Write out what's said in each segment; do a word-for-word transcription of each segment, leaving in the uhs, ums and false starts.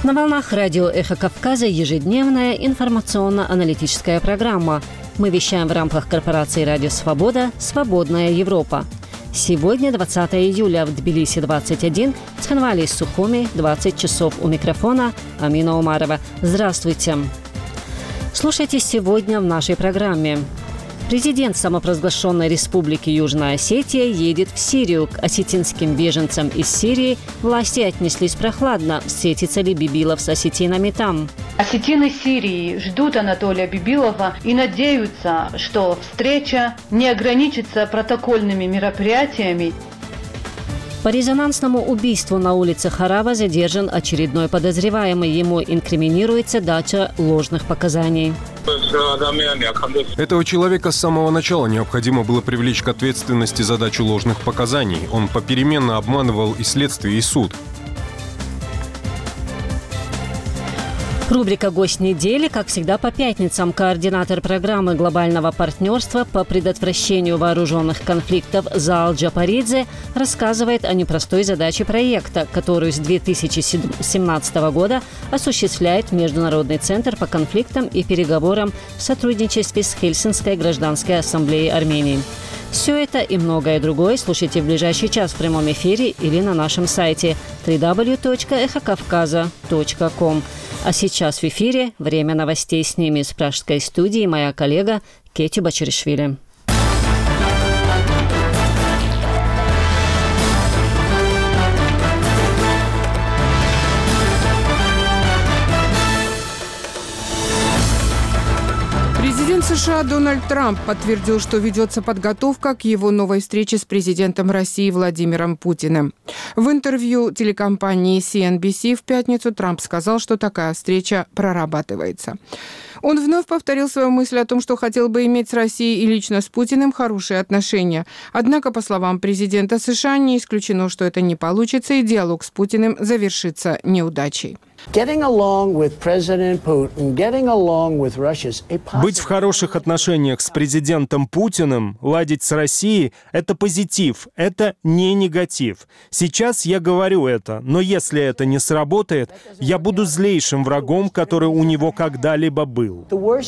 На волнах радио «Эхо Кавказа» ежедневная информационно-аналитическая программа. Мы вещаем в рамках корпорации «Радио Свобода. Свободная Европа». Сегодня двадцатое июля, в Тбилиси двадцать один, в Цхинвале и Сухуми двадцать часов. У микрофона Амина Умарова. Здравствуйте. Слушайте сегодня в нашей программе. Президент самопровозглашенной республики Южная Осетия едет в Сирию. К осетинским беженцам из Сирии власти отнеслись прохладно. Встретится ли Бибилов с осетинами там? Осетины Сирии ждут Анатолия Бибилова и надеются, что встреча не ограничится протокольными мероприятиями. По резонансному убийству на улице Харава задержан очередной подозреваемый. Ему инкриминируется дача ложных показаний. Этого человека с самого начала необходимо было привлечь к ответственности за дачу ложных показаний. Он попеременно обманывал и следствие, и суд. Рубрика «Гость недели», как всегда, по пятницам. Координатор программы глобального партнерства по предотвращению вооруженных конфликтов Заал Джапаридзе рассказывает о непростой задаче проекта, которую с две тысячи семнадцатого года осуществляет Международный центр по конфликтам и переговорам в сотрудничестве с Хельсинской гражданской ассамблеей Армении. Все это и многое другое слушайте в ближайший час в прямом эфире или на нашем сайте дабл ю дабл ю дабл ю точка эхо кавказа точка ком. А сейчас в эфире время новостей. С ними из пражской студии моя коллега Кетю Бачаришвили. Президент США Дональд Трамп подтвердил, что ведется подготовка к его новой встрече с президентом России Владимиром Путиным. В интервью телекомпании си эн би си в пятницу Трамп сказал, что такая встреча прорабатывается. Он вновь повторил свою мысль о том, что хотел бы иметь с Россией и лично с Путиным хорошие отношения. Однако, по словам президента США, не исключено, что это не получится, и диалог с Путиным завершится неудачей. Быть в хороших отношениях с президентом Путиным, ладить с Россией – это позитив, это не негатив. Сейчас я говорю это, но если это не сработает, я буду злейшим врагом, который у него когда-либо был.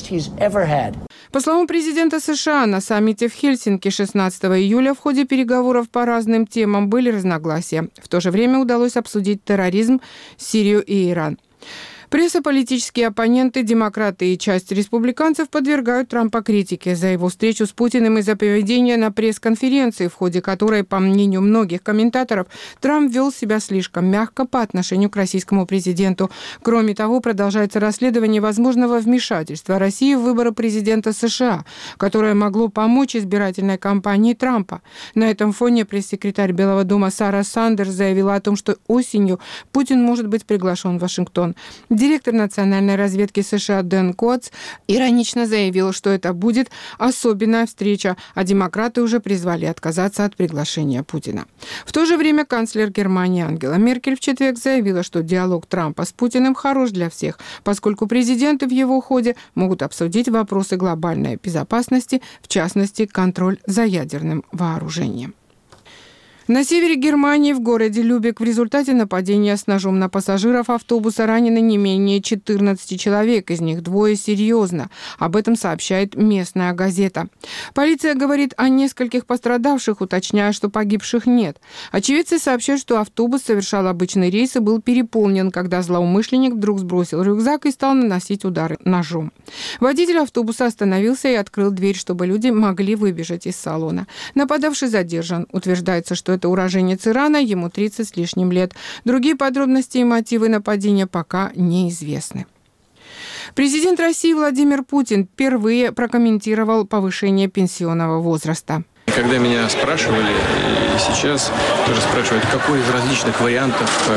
По словам президента США, на саммите в Хельсинки шестнадцатого июля в ходе переговоров по разным темам были разногласия. В то же время удалось обсудить терроризм, Сирию и Иран. Пресса, политические оппоненты, демократы и часть республиканцев подвергают Трампа критике за его встречу с Путиным и за поведение на пресс-конференции, в ходе которой, по мнению многих комментаторов, Трамп вел себя слишком мягко по отношению к российскому президенту. Кроме того, продолжается расследование возможного вмешательства России в выборы президента США, которое могло помочь избирательной кампании Трампа. На этом фоне пресс-секретарь Белого дома Сара Сандерс заявила о том, что осенью Путин может быть приглашен в Вашингтон. Директор национальной разведки США Дэн Котс иронично заявил, что это будет особенная встреча, а демократы уже призвали отказаться от приглашения Путина. В то же время канцлер Германии Ангела Меркель в четверг заявила, что диалог Трампа с Путиным хорош для всех, поскольку президенты в его ходе могут обсудить вопросы глобальной безопасности, в частности, контроль за ядерным вооружением. На севере Германии, в городе Любек, в результате нападения с ножом на пассажиров автобуса ранены не менее четырнадцати человек, из них двое серьезно. Об этом сообщает местная газета. Полиция говорит о нескольких пострадавших, уточняя, что погибших нет. Очевидцы сообщают, что автобус совершал обычный рейс и был переполнен, когда злоумышленник вдруг сбросил рюкзак и стал наносить удары ножом. Водитель автобуса остановился и открыл дверь, чтобы люди могли выбежать из салона. Нападавший задержан. Утверждается, что это уроженец Ирана, ему тридцать с лишним лет. Другие подробности и мотивы нападения пока неизвестны. Президент России Владимир Путин впервые прокомментировал повышение пенсионного возраста. Когда меня спрашивали, и сейчас тоже спрашивают, какой из различных вариантов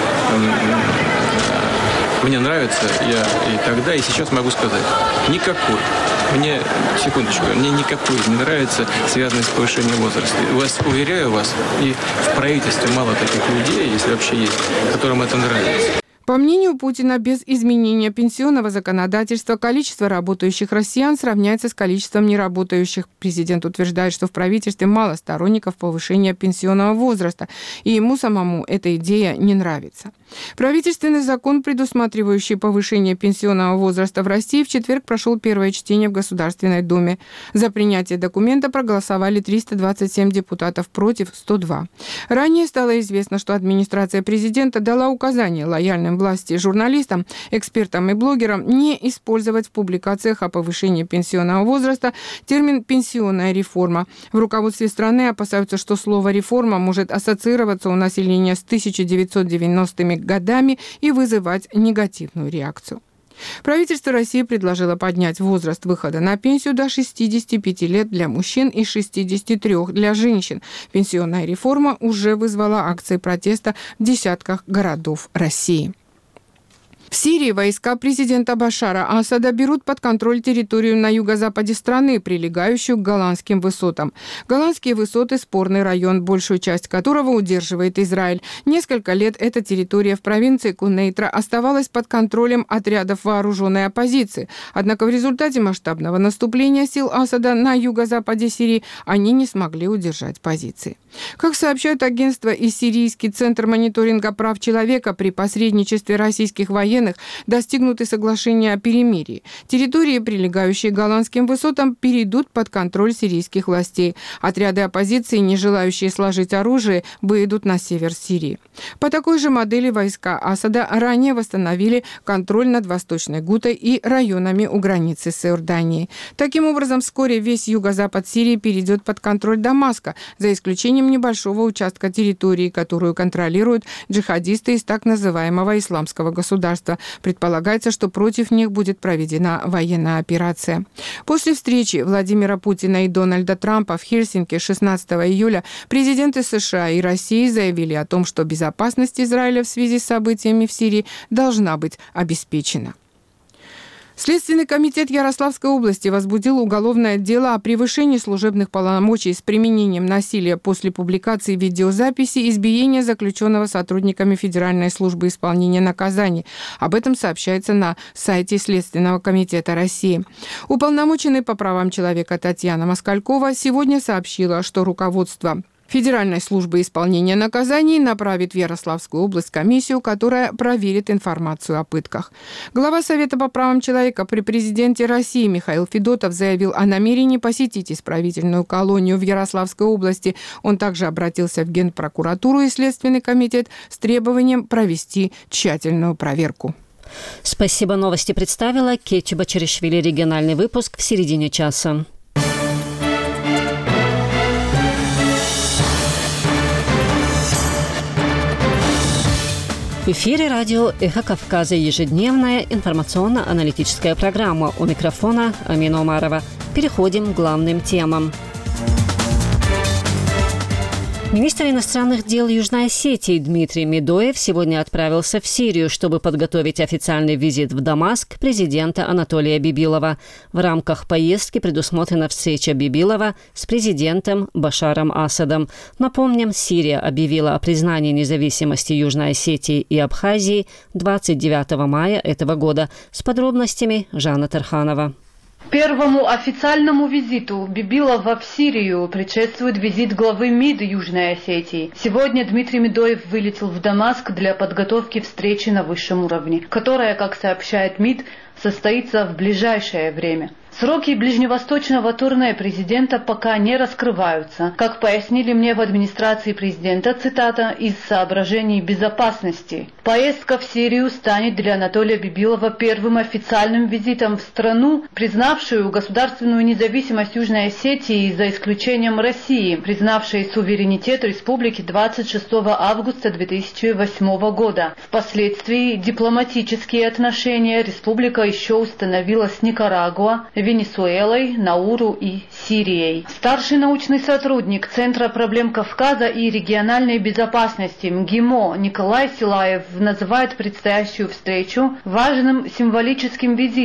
мне нравится, я и тогда, и сейчас могу сказать, никакой. Мне, секундочку, мне никакой не нравится, связанный с повышением возраста. Вас, уверяю вас, и в правительстве мало таких людей, если вообще есть, которым это нравится. По мнению Путина, без изменения пенсионного законодательства количество работающих россиян сравняется с количеством неработающих. Президент утверждает, что в правительстве мало сторонников повышения пенсионного возраста, и ему самому эта идея не нравится. Правительственный закон, предусматривающий повышение пенсионного возраста в России, в четверг прошел первое чтение в Государственной Думе. За принятие документа проголосовали триста двадцать семь депутатов, против сто два. Ранее стало известно, что администрация президента дала указание лояльным власти и журналистам, экспертам и блогерам не использовать в публикациях о повышении пенсионного возраста термин «пенсионная реформа». В руководстве страны опасаются, что слово «реформа» может ассоциироваться у населения с тысяча девятьсот девяностыми годами и вызывать негативную реакцию. Правительство России предложило поднять возраст выхода на пенсию до шестидесяти пяти лет для мужчин и шестидесяти трёх для женщин. Пенсионная реформа уже вызвала акции протеста в десятках городов России. В Сирии войска президента Башара Асада берут под контроль территорию на юго-западе страны, прилегающую к Голанским высотам. Голанские высоты – спорный район, большую часть которого удерживает Израиль. Несколько лет эта территория в провинции Кунейтра оставалась под контролем отрядов вооруженной оппозиции. Однако в результате масштабного наступления сил Асада на юго-западе Сирии они не смогли удержать позиции. Как сообщают агентство и Сирийский центр мониторинга прав человека, при посредничестве российских военных достигнуты соглашения о перемирии. Территории, прилегающие к Голанским высотам, перейдут под контроль сирийских властей. Отряды оппозиции, не желающие сложить оружие, выйдут на север Сирии. По такой же модели войска Асада ранее восстановили контроль над Восточной Гутой и районами у границы с Иорданией. Таким образом, вскоре весь юго-запад Сирии перейдет под контроль Дамаска, за исключением небольшого участка территории, которую контролируют джихадисты из так называемого исламского государства. Предполагается, что против них будет проведена военная операция. После встречи Владимира Путина и Дональда Трампа в Хельсинки шестнадцатого июля президенты США и России заявили о том, что безопасность Израиля в связи с событиями в Сирии должна быть обеспечена. Следственный комитет Ярославской области возбудил уголовное дело о превышении служебных полномочий с применением насилия после публикации видеозаписи избиения заключенного сотрудниками Федеральной службы исполнения наказаний. Об этом сообщается на сайте Следственного комитета России. Уполномоченный по правам человека Татьяна Москалькова сегодня сообщила, что руководство Федеральной службы исполнения наказаний направит в Ярославскую область комиссию, которая проверит информацию о пытках. Глава Совета по правам человека при президенте России Михаил Федотов заявил о намерении посетить исправительную колонию в Ярославской области. Он также обратился в Генпрокуратуру и Следственный комитет с требованием провести тщательную проверку. Спасибо. Новости представила Кетти Бачаришвили. Региональный выпуск в середине часа. В эфире радио «Эхо Кавказа», ежедневная информационно-аналитическая программа. У микрофона Амина Умарова. Переходим к главным темам. Министр иностранных дел Южной Осетии Дмитрий Медоев сегодня отправился в Сирию, чтобы подготовить официальный визит в Дамаск президента Анатолия Бибилова. В рамках поездки предусмотрена встреча Бибилова с президентом Башаром Асадом. Напомним, Сирия объявила о признании независимости Южной Осетии и Абхазии двадцать девятого мая этого года. С подробностями Жанна Тарханова. Первому официальному визиту Бибилова в Сирию предшествует визит главы МИД Южной Осетии. Сегодня Дмитрий Медоев вылетел в Дамаск для подготовки встречи на высшем уровне, которая, как сообщает МИД, состоится в ближайшее время. Сроки ближневосточного турне президента пока не раскрываются. Как пояснили мне в администрации президента, цитата, «из соображений безопасности». Поездка в Сирию станет для Анатолия Бибилова первым официальным визитом в страну, признавшую государственную независимость Южной Осетии, за исключением России, признавшей суверенитет республики двадцать шестого августа две тысячи восьмого года. Впоследствии дипломатические отношения республика еще установила с Никарагуа, Венесуэлой, Науру и Сирией. Старший научный сотрудник Центра проблем Кавказа и региональной безопасности МГИМО Николай Силаев называет предстоящую встречу важным символическим визитом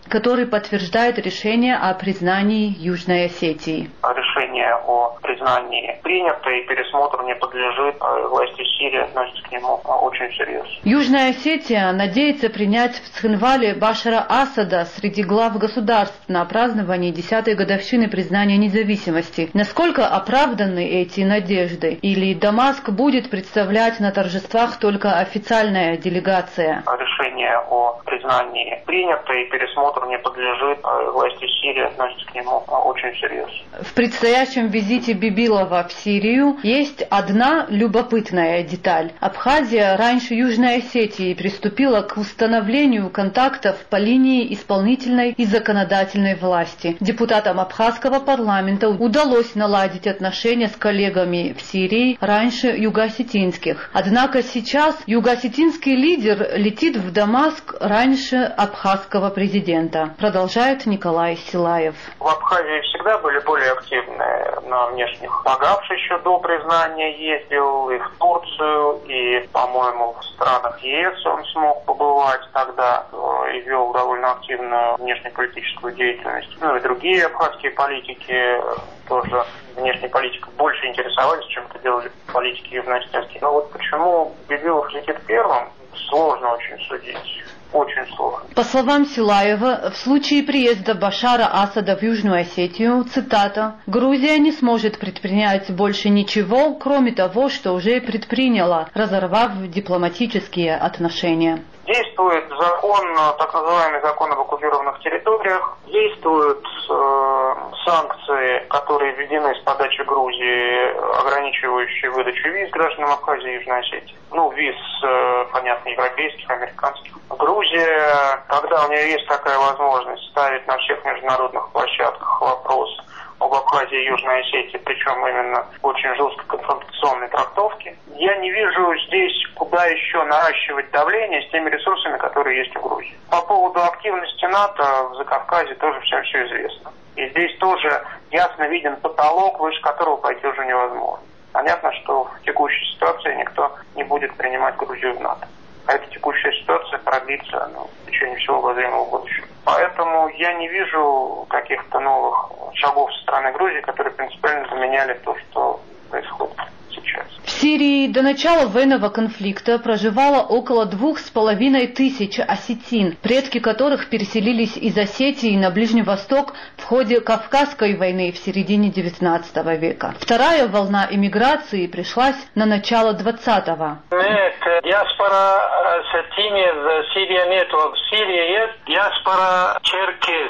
который подтверждает решение о признании Южной Осетии. Решение о признании принято, и пересмотр не подлежит. Власти Сирии относятся к нему очень серьезно. Южная Осетия надеется принять в Цхинвале Башара Асада среди глав государств на праздновании десятой годовщины признания независимости. Насколько оправданы эти надежды? Или Дамаск будет представлять на торжествах только официальная делегация? Решение о признании принято, и пересмотр не подлежит. Власти Сирии относятся к нему очень серьезно. В предстоящем визите Бибилова в Сирию есть одна любопытная деталь. Абхазия раньше Южной Осетии приступила к установлению контактов по линии исполнительной и законодательной власти. Депутатам абхазского парламента удалось наладить отношения с коллегами в Сирии раньше юго-осетинских. Однако сейчас юго-осетинский лидер летит в Дамаск раньше абхазского президента, продолжает Николай Силаев. В Абхазии всегда были более активные на внешних. Погавш еще до признания ездил и в Турцию, и, по-моему, в странах ЕС он смог побывать тогда и вел довольно активную внешнеполитическую деятельность. Ну и другие абхазские политики тоже внешней политикой больше интересовались, чем это делали политики южноосетинские. Но вот почему Бибилов летит первым, сложно очень судить. Очень сложно. По словам Силаева, в случае приезда Башара Асада в Южную Осетию, цитата, «Грузия не сможет предпринять больше ничего, кроме того, что уже предприняла, разорвав дипломатические отношения». Действует закон, так называемый закон об оккупированных территориях. Действуют э, санкции, которые введены с подачи Грузии, ограничивающие выдачу виз гражданам Абхазии и Южной Осетии. Ну, виз, э, понятно, европейских, американских. Грузия, когда у нее есть такая возможность, ставить на всех международных площадках вопрос об Абхазии и Южной Осетии, причем именно очень жесткой конфронтационной трактовки. Я не вижу здесь, куда еще наращивать давление с теми ресурсами, которые есть у Грузии. По поводу активности НАТО в Закавказье тоже всем все известно. И здесь тоже ясно виден потолок, выше которого пойти уже невозможно. Понятно, что в текущей ситуации никто не будет принимать Грузию в НАТО. А эта текущая ситуация продлится ну, в течение всего обозримого будущего. Поэтому я не вижу каких-то новых шагов со стороны Грузии, которые принципиально заменяли то, что происходит сейчас. В Сирии до начала военного конфликта проживало около двух с половиной тысяч осетин, предки которых переселились из Осетии на Ближний Восток в ходе Кавказской войны в середине девятнадцатого века. Вторая волна эмиграции пришлась на начало двадцатого. Нет, диаспора осетины в Сирии нет. В Сирии есть диаспора черкес.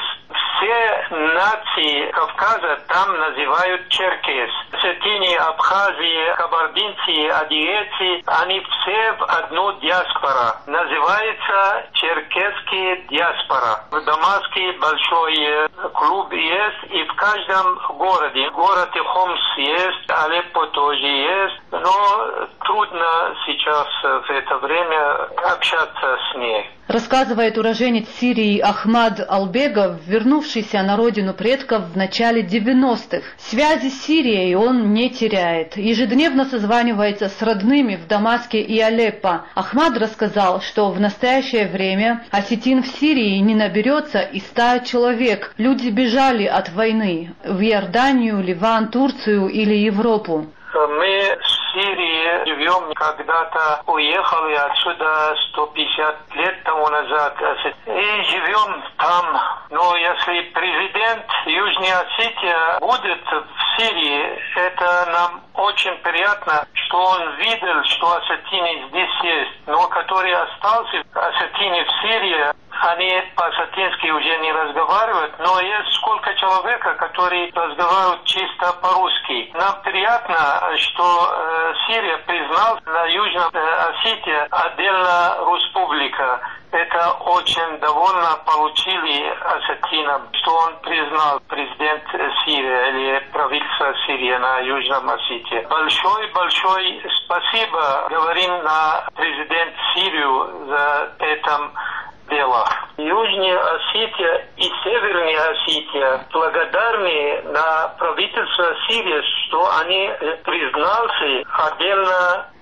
Все нации Кавказа там называют черкес. Осетины, Абхазии, кабардинцы, адыгейцы, они все в одну диаспора. Называется черкесские диаспора. В Дамаске большой клуб есть, и в каждом городе. Город Хомс есть, Алеппо тоже есть, но трудно сейчас в это время общаться с ней. Рассказывает уроженец Сирии Ахмад Албегов, вернувшийся на родину предков в начале девяностых. Связи с Сирией он не теряет. Ежедневно созванивается с родными в Дамаске и Алеппо. Ахмад рассказал, что в настоящее время осетин в Сирии не наберется и ста человек. Люди бежали от войны в Иорданию, Ливан, Турцию или Европу. Мы в Сирии живем, когда-то уехали отсюда сто пятьдесят лет тому назад и живем там. Но если президент Южной Осетии будет в Сирии, это нам очень приятно, что он видел, что осетины здесь есть. Но которые остался, осетины в Сирии, они по-осетински уже не разговаривают, но есть сколько человек, которые разговаривают чисто по-русски. Нам приятно, что э, Сирия признала на Южной Осетии отдельная республика. Это очень довольно получили осетинам, что он признал президент Сирии или правительство Сирии на Южном Осетии. Большое-большое спасибо говорим на президент Сирию за это дело. Южная Осетия и Северная Осетия благодарны на правительство Сирии, что они признали отдельно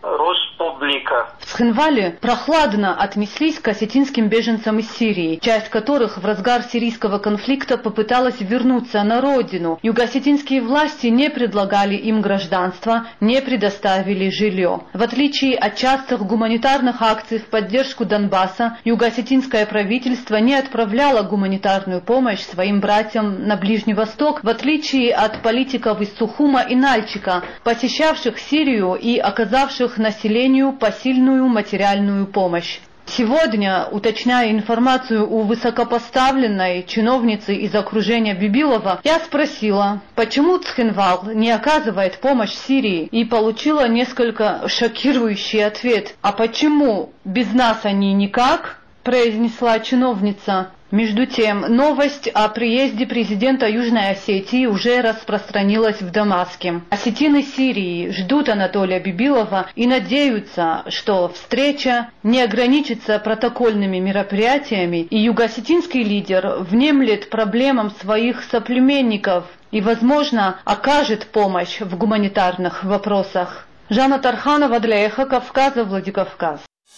Республика. В Цхинвале прохладно отнеслись к осетинским беженцам из Сирии, часть которых в разгар сирийского конфликта попыталась вернуться на родину. Юго-осетинские власти не предлагали им гражданство, не предоставили жилье. В отличие от частых гуманитарных акций в поддержку Донбасса, юго-осетинское правительство не отправляло гуманитарную помощь своим братьям на Ближний Восток, в отличие от политиков из Сухума и Нальчика, посещавших Сирию и оказавших населению посильную материальную помощь. Сегодня, уточняя информацию у высокопоставленной чиновницы из окружения Бибилова, я спросила, почему Цхинвал не оказывает помощь Сирии, и получила несколько шокирующий ответ. «А почему без нас они никак?» – произнесла чиновница. Между тем, новость о приезде президента Южной Осетии уже распространилась в Дамаске. Осетины Сирии ждут Анатолия Бибилова и надеются, что встреча не ограничится протокольными мероприятиями, и юго-осетинский лидер внемлет проблемам своих соплеменников и, возможно, окажет помощь в гуманитарных вопросах. Жанна Тарханова для Эхо Кавказа, Владикавказ.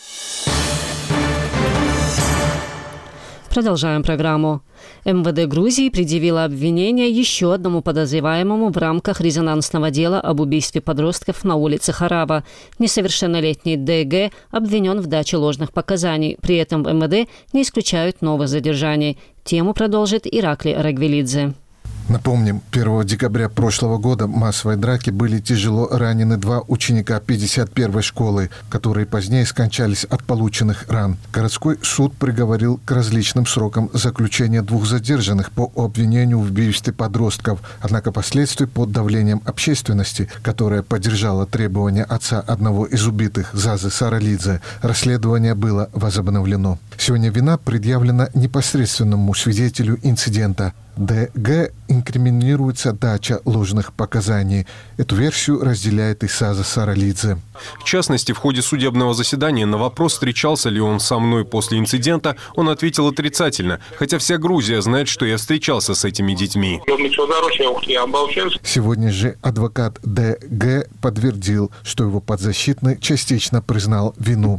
Продолжаем программу. эм вэ дэ Грузии предъявило обвинение еще одному подозреваемому в рамках резонансного дела об убийстве подростков на улице Харава. Несовершеннолетний дэ гэ обвинен в даче ложных показаний. При этом в эм вэ дэ не исключают новых задержаний. Тему продолжит Ираклий Рагвелидзе. Напомним, первого декабря прошлого года в массовой драке были тяжело ранены два ученика пятьдесят первой школы, которые позднее скончались от полученных ран. Городской суд приговорил к различным срокам заключения двух задержанных по обвинению в убийстве подростков. Однако последствий под давлением общественности, которая поддержала требования отца одного из убитых, Зазы Саралидзе, расследование было возобновлено. Сегодня вина предъявлена непосредственному свидетелю инцидента. дэ гэ инкриминируется дача ложных показаний. Эту версию разделяет и Заза Саралидзе. В частности, в ходе судебного заседания на вопрос, встречался ли он со мной после инцидента, он ответил отрицательно, хотя вся Грузия знает, что я встречался с этими детьми. Сегодня же адвокат дэ гэ подтвердил, что его подзащитный частично признал вину.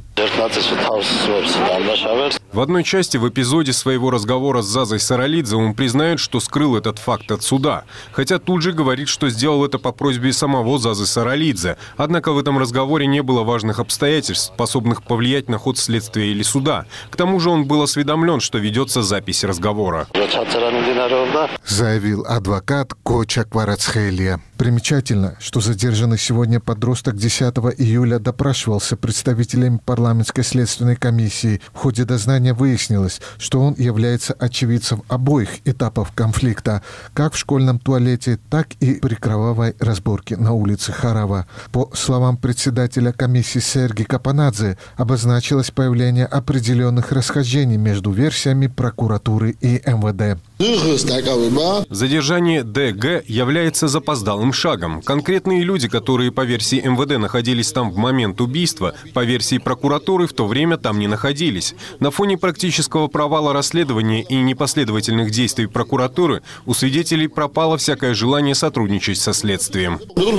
В одной части в эпизоде своего разговора с Зазой Саралидзе он признает, что скрыл этот факт от суда, хотя тут же говорит, что сделал это по просьбе самого Зазы Саралидзе. Однако в этом разговоре не было важных обстоятельств, способных повлиять на ход следствия или суда. К тому же он был осведомлен, что ведется запись разговора. Заявил адвокат Коча Кварацхелия. Примечательно, что задержанный сегодня подросток десятого июля допрашивался представителями парламентской следственной комиссии. В ходе дознания выяснилось, что он является очевидцем обоих этапов конфликта, как в школьном туалете, так и при кровавой разборке на улице Харава. По словам председателя комиссии Сергея Капанадзе, обозначилось появление определенных расхождений между версиями прокуратуры и эм вэ дэ. Задержание дэ гэ является запоздалым шагом. Конкретные люди, которые по версии эм вэ дэ находились там в момент убийства, по версии прокуратуры в то время там не находились. На фоне практического провала расследования и непоследовательных действий прокуратуры у свидетелей пропало всякое желание сотрудничать со следствием.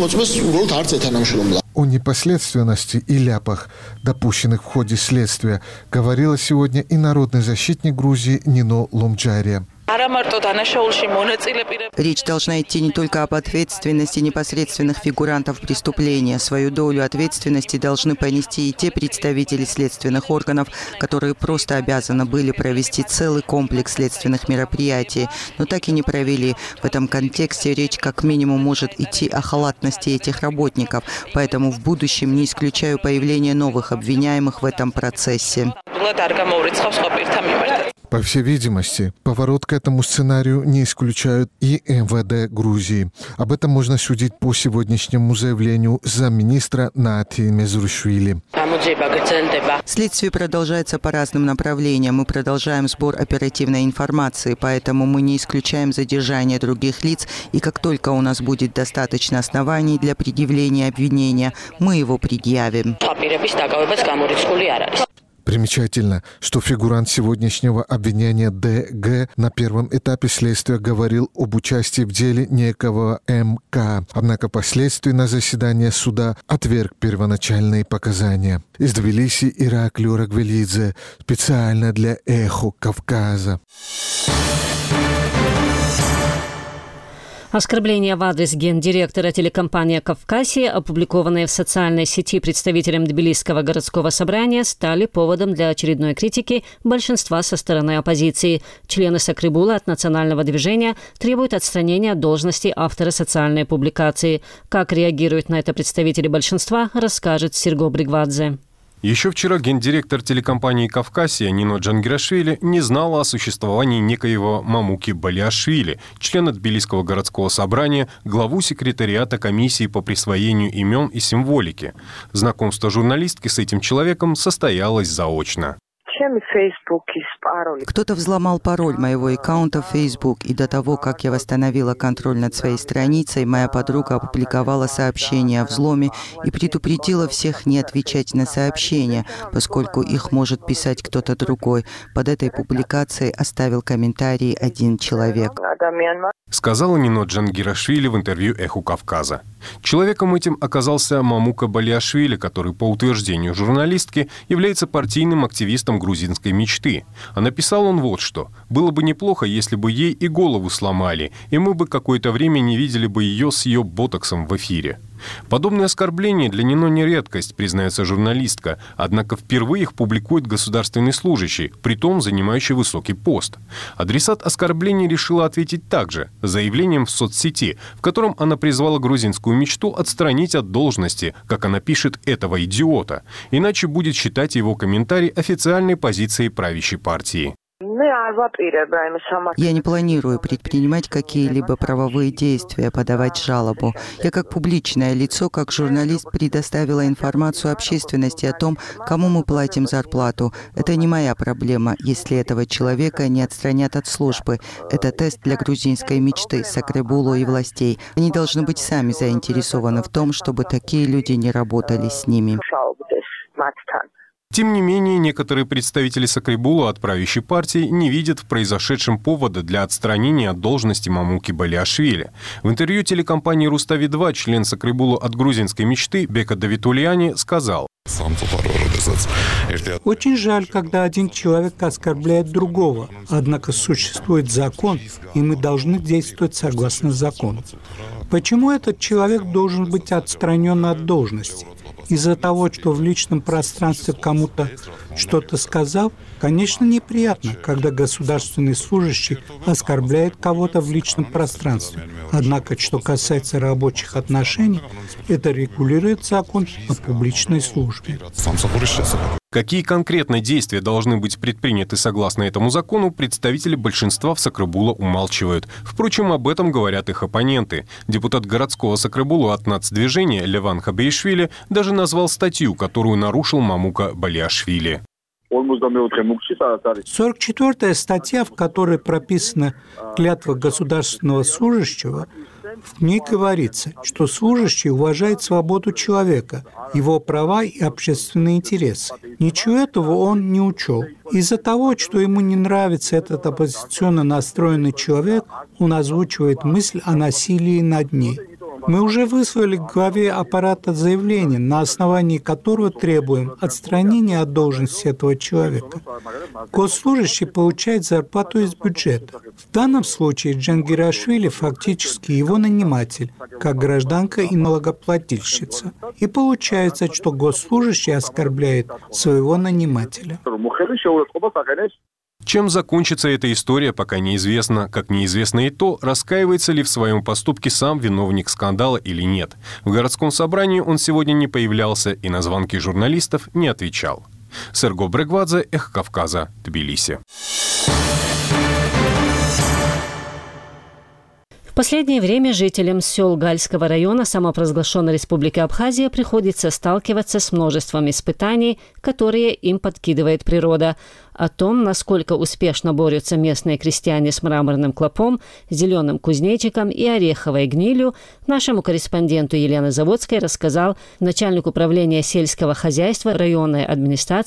О непоследственности и ляпах, допущенных в ходе следствия, говорила сегодня и народный защитник Грузии Нино Ломджария. Речь должна идти не только об ответственности непосредственных фигурантов преступления. Свою долю ответственности должны понести и те представители следственных органов, которые просто обязаны были провести целый комплекс следственных мероприятий, но так и не провели. В этом контексте речь как минимум может идти о халатности этих работников, поэтому в будущем не исключаю появление новых обвиняемых в этом процессе. По всей видимости, поворот к этому сценарию не исключают и эм вэ дэ Грузии. Об этом можно судить по сегодняшнему заявлению замминистра Нати Мезрушвили. Следствие продолжается по разным направлениям. Мы продолжаем сбор оперативной информации, поэтому мы не исключаем задержание других лиц, и как только у нас будет достаточно оснований для предъявления обвинения, мы его предъявим. Примечательно, что фигурант сегодняшнего обвинения Д Г на первом этапе следствия говорил об участии в деле некого М К, однако впоследствии на заседании суда отверг первоначальные показания. Из Тбилиси Ираклий Рагвелидзе, специально для «Эхо Кавказа». Оскорбления в адрес гендиректора телекомпании «Кавказия», опубликованные в социальной сети представителем Тбилисского городского собрания, стали поводом для очередной критики большинства со стороны оппозиции. Члены Сакрибула от национального движения требуют отстранения от должности автора социальной публикации. Как реагируют на это представители большинства, расскажет Серго Бригвадзе. Еще вчера гендиректор телекомпании «Кавказия» Нино Джангирашвили не знала о существовании некоего Мамуки Балиашвили, члена Тбилисского городского собрания, главу секретариата комиссии по присвоению имен и символики. Знакомство журналистки с этим человеком состоялось заочно. Кто-то взломал пароль моего аккаунта в Facebook, и до того, как я восстановила контроль над своей страницей, моя подруга опубликовала сообщение о взломе и предупредила всех не отвечать на сообщения, поскольку их может писать кто-то другой. Под этой публикацией оставил комментарий один человек. Сказала Нино Джангирашвили в интервью «Эху Кавказа». Человеком этим оказался Мамука Балиашвили, который, по утверждению журналистки, является партийным активистом грузинской мечты. А написал он вот что. «Было бы неплохо, если бы ей и голову сломали, и мы бы какое-то время не видели бы ее с ее ботоксом в эфире». Подобные оскорбления для Нино не редкость, признается журналистка, однако впервые их публикует государственный служащий, притом занимающий высокий пост. Адресат оскорблений решила ответить также, заявлением в соцсети, в котором она призвала грузинскую мечту отстранить от должности, как она пишет, этого идиота, иначе будет считать его комментарий официальной позицией правящей партии. Я не планирую предпринимать какие-либо правовые действия, подавать жалобу. Я как публичное лицо, как журналист предоставила информацию общественности о том, кому мы платим зарплату. Это не моя проблема, если этого человека не отстранят от службы. Это тест для грузинской мечты, Сакрибулу и властей. Они должны быть сами заинтересованы в том, чтобы такие люди не работали с ними. Тем не менее, некоторые представители Сакрибула от правящей партии не видят в произошедшем повода для отстранения от должности Мамуки Балиашвили. В интервью телекомпании «Рустави два» член Сакрибула от грузинской мечты Бека Давитулиани сказал: «Очень жаль, когда один человек оскорбляет другого. Однако существует закон, и мы должны действовать согласно закону. Почему этот человек должен быть отстранен от должности? Из-за того, что в личном пространстве кому-то что-то сказал? Конечно, неприятно, когда государственный служащий оскорбляет кого-то в личном пространстве. Однако, что касается рабочих отношений, это регулирует закон о публичной службе». Какие конкретно действия должны быть предприняты согласно этому закону, представители большинства в Сакрибула умалчивают. Впрочем, об этом говорят их оппоненты. Депутат городского Сакрибула от нацдвижения Леван Хабеишвили даже назвал статью, которую нарушил Мамука Балиашвили. сорок четвёртая статья, в которой прописана клятва государственного служащего, в ней говорится, что служащий уважает свободу человека, его права и общественные интересы. Ничего этого он не учел. Из-за того, что ему не нравится этот оппозиционно настроенный человек, он озвучивает мысль о насилии над ней. Мы уже выслали к главе аппарата заявление, на основании которого требуем отстранения от должности этого человека. Госслужащий получает зарплату из бюджета. В данном случае Джангирашвили фактически его наниматель, как гражданка и налогоплательщица. И получается, что госслужащий оскорбляет своего нанимателя. Чем закончится эта история, пока неизвестно. Как неизвестно и то, раскаивается ли в своем поступке сам виновник скандала или нет. В городском собрании он сегодня не появлялся и на звонки журналистов не отвечал. Серго Бригвадзе, Эхо Кавказа, Тбилиси. В последнее время жителям сел Гальского района самопровозглашенной Республики Абхазия приходится сталкиваться с множеством испытаний, которые им подкидывает природа. О том, насколько успешно борются местные крестьяне с мраморным клопом, зеленым кузнечиком и ореховой гнилью, нашему корреспонденту Елене Заводской рассказал начальник управления сельского хозяйства районной администрации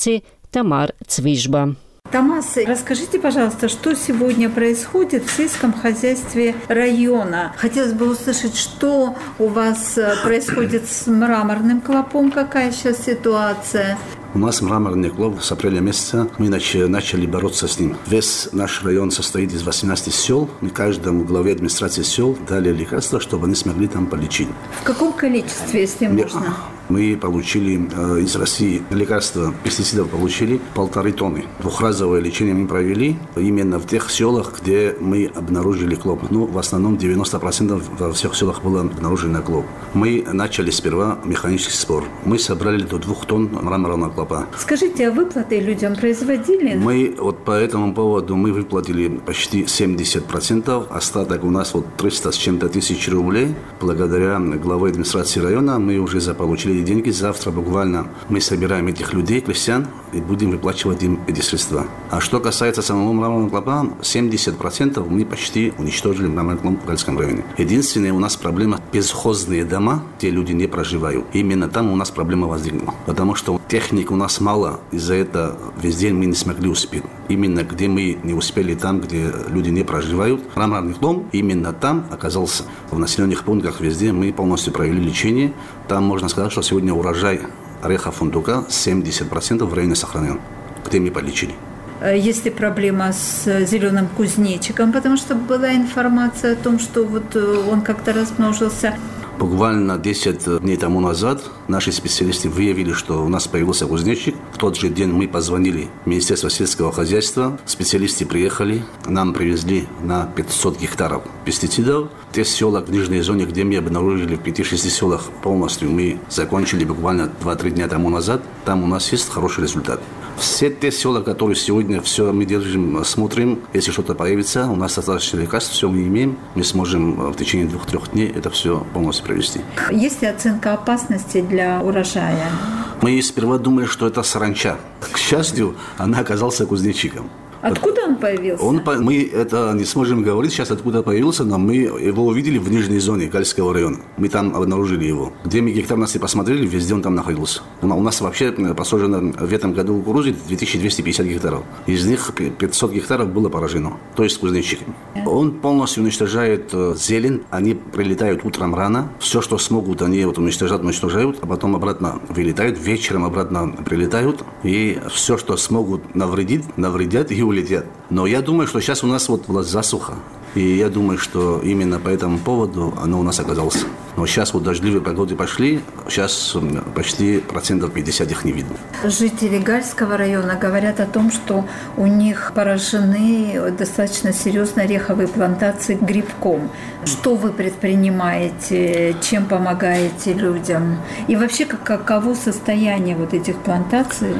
Тамар Цвижба. Томас, расскажите, пожалуйста, что сегодня происходит в сельском хозяйстве района? Хотелось бы услышать, что у вас происходит с мраморным клопом, какая сейчас ситуация? У нас мраморный клоп с апреля месяца. Мы начали бороться с ним. Весь наш район состоит из восемнадцати сел. Мы каждому главе администрации сел дали лекарства, чтобы они смогли там полечить. В каком количестве, если можно? Мы получили э, из России лекарства, пестицидов получили полторы тонны. Двухразовое лечение мы провели именно в тех селах, где мы обнаружили клоп. Ну, в основном девяносто процентов во всех селах было обнаружено клоп. Мы начали сперва механический сбор. Мы собрали до двух тонн мраморного клопа. Скажите, а выплаты людям производили? Мы вот по этому поводу мы выплатили почти семьдесят процентов. Остаток у нас вот триста с чем-то тысяч рублей. Благодаря главе администрации района мы уже заполучили деньги. Завтра буквально мы собираем этих людей, крестьян, и будем выплачивать им эти средства. А что касается самого мраморного клопа, семьдесят процентов мы почти уничтожили мраморный клоп в Гальском районе. Единственная у нас проблема – безхозные дома, где люди не проживают. Именно там у нас проблема возникла. Потому что техник у нас мало, из-за этого везде мы не смогли успеть. Именно где мы не успели, там, где люди не проживают, мраморный клоп именно там оказался. В населенных пунктах везде мы полностью провели лечение. Там можно сказать, что сегодня урожай ореха фундука семьдесят процентов в районе сохранен, где мы полечили. Есть ли проблема с зеленым кузнечиком, потому что была информация о том, что вот он как-то размножился? Буквально десять дней тому назад наши специалисты выявили, что у нас появился кузнечик. В тот же день мы позвонили в Министерство сельского хозяйства. Специалисты приехали, нам привезли на пятьсот гектаров пестицидов. Те села в нижней зоне, где мы обнаружили в пяти-шести селах полностью, мы закончили буквально два-три дня тому назад. Там у нас есть хороший результат. Все те села, которые сегодня все мы держим, смотрим, если что-то появится, у нас достаточно лекарств, все мы имеем, мы сможем в течение двух-трех дней это все полностью провести. Есть ли оценка опасности для урожая? Мы сперва думали, что это саранча. К счастью, она оказалась кузнечиком. Откуда он появился? Он, мы это не сможем говорить сейчас, откуда появился, но мы его увидели в нижней зоне Гальского района. Мы там обнаружили его. Где мы гектарности посмотрели, везде он там находился. У нас вообще посажено в этом году кукурузы две тысячи двести пятьдесят гектаров. Из них пятьсот гектаров было поражено, то есть кузнечиками. Он полностью уничтожает зелень, они прилетают утром рано. Все, что смогут, они вот уничтожают, уничтожают, а потом обратно вылетают, вечером обратно прилетают. И все, что смогут навредить, навредят и улетят. Но я думаю, что сейчас у нас вот была засуха. И я думаю, что именно по этому поводу оно у нас оказалось. Но сейчас вот дождливые погоды пошли, сейчас почти процентов пятьдесят их не видно. Жители Гальского района говорят о том, что у них поражены достаточно серьезно ореховые плантации грибком. Что вы предпринимаете, чем помогаете людям? И вообще, каково состояние вот этих плантаций?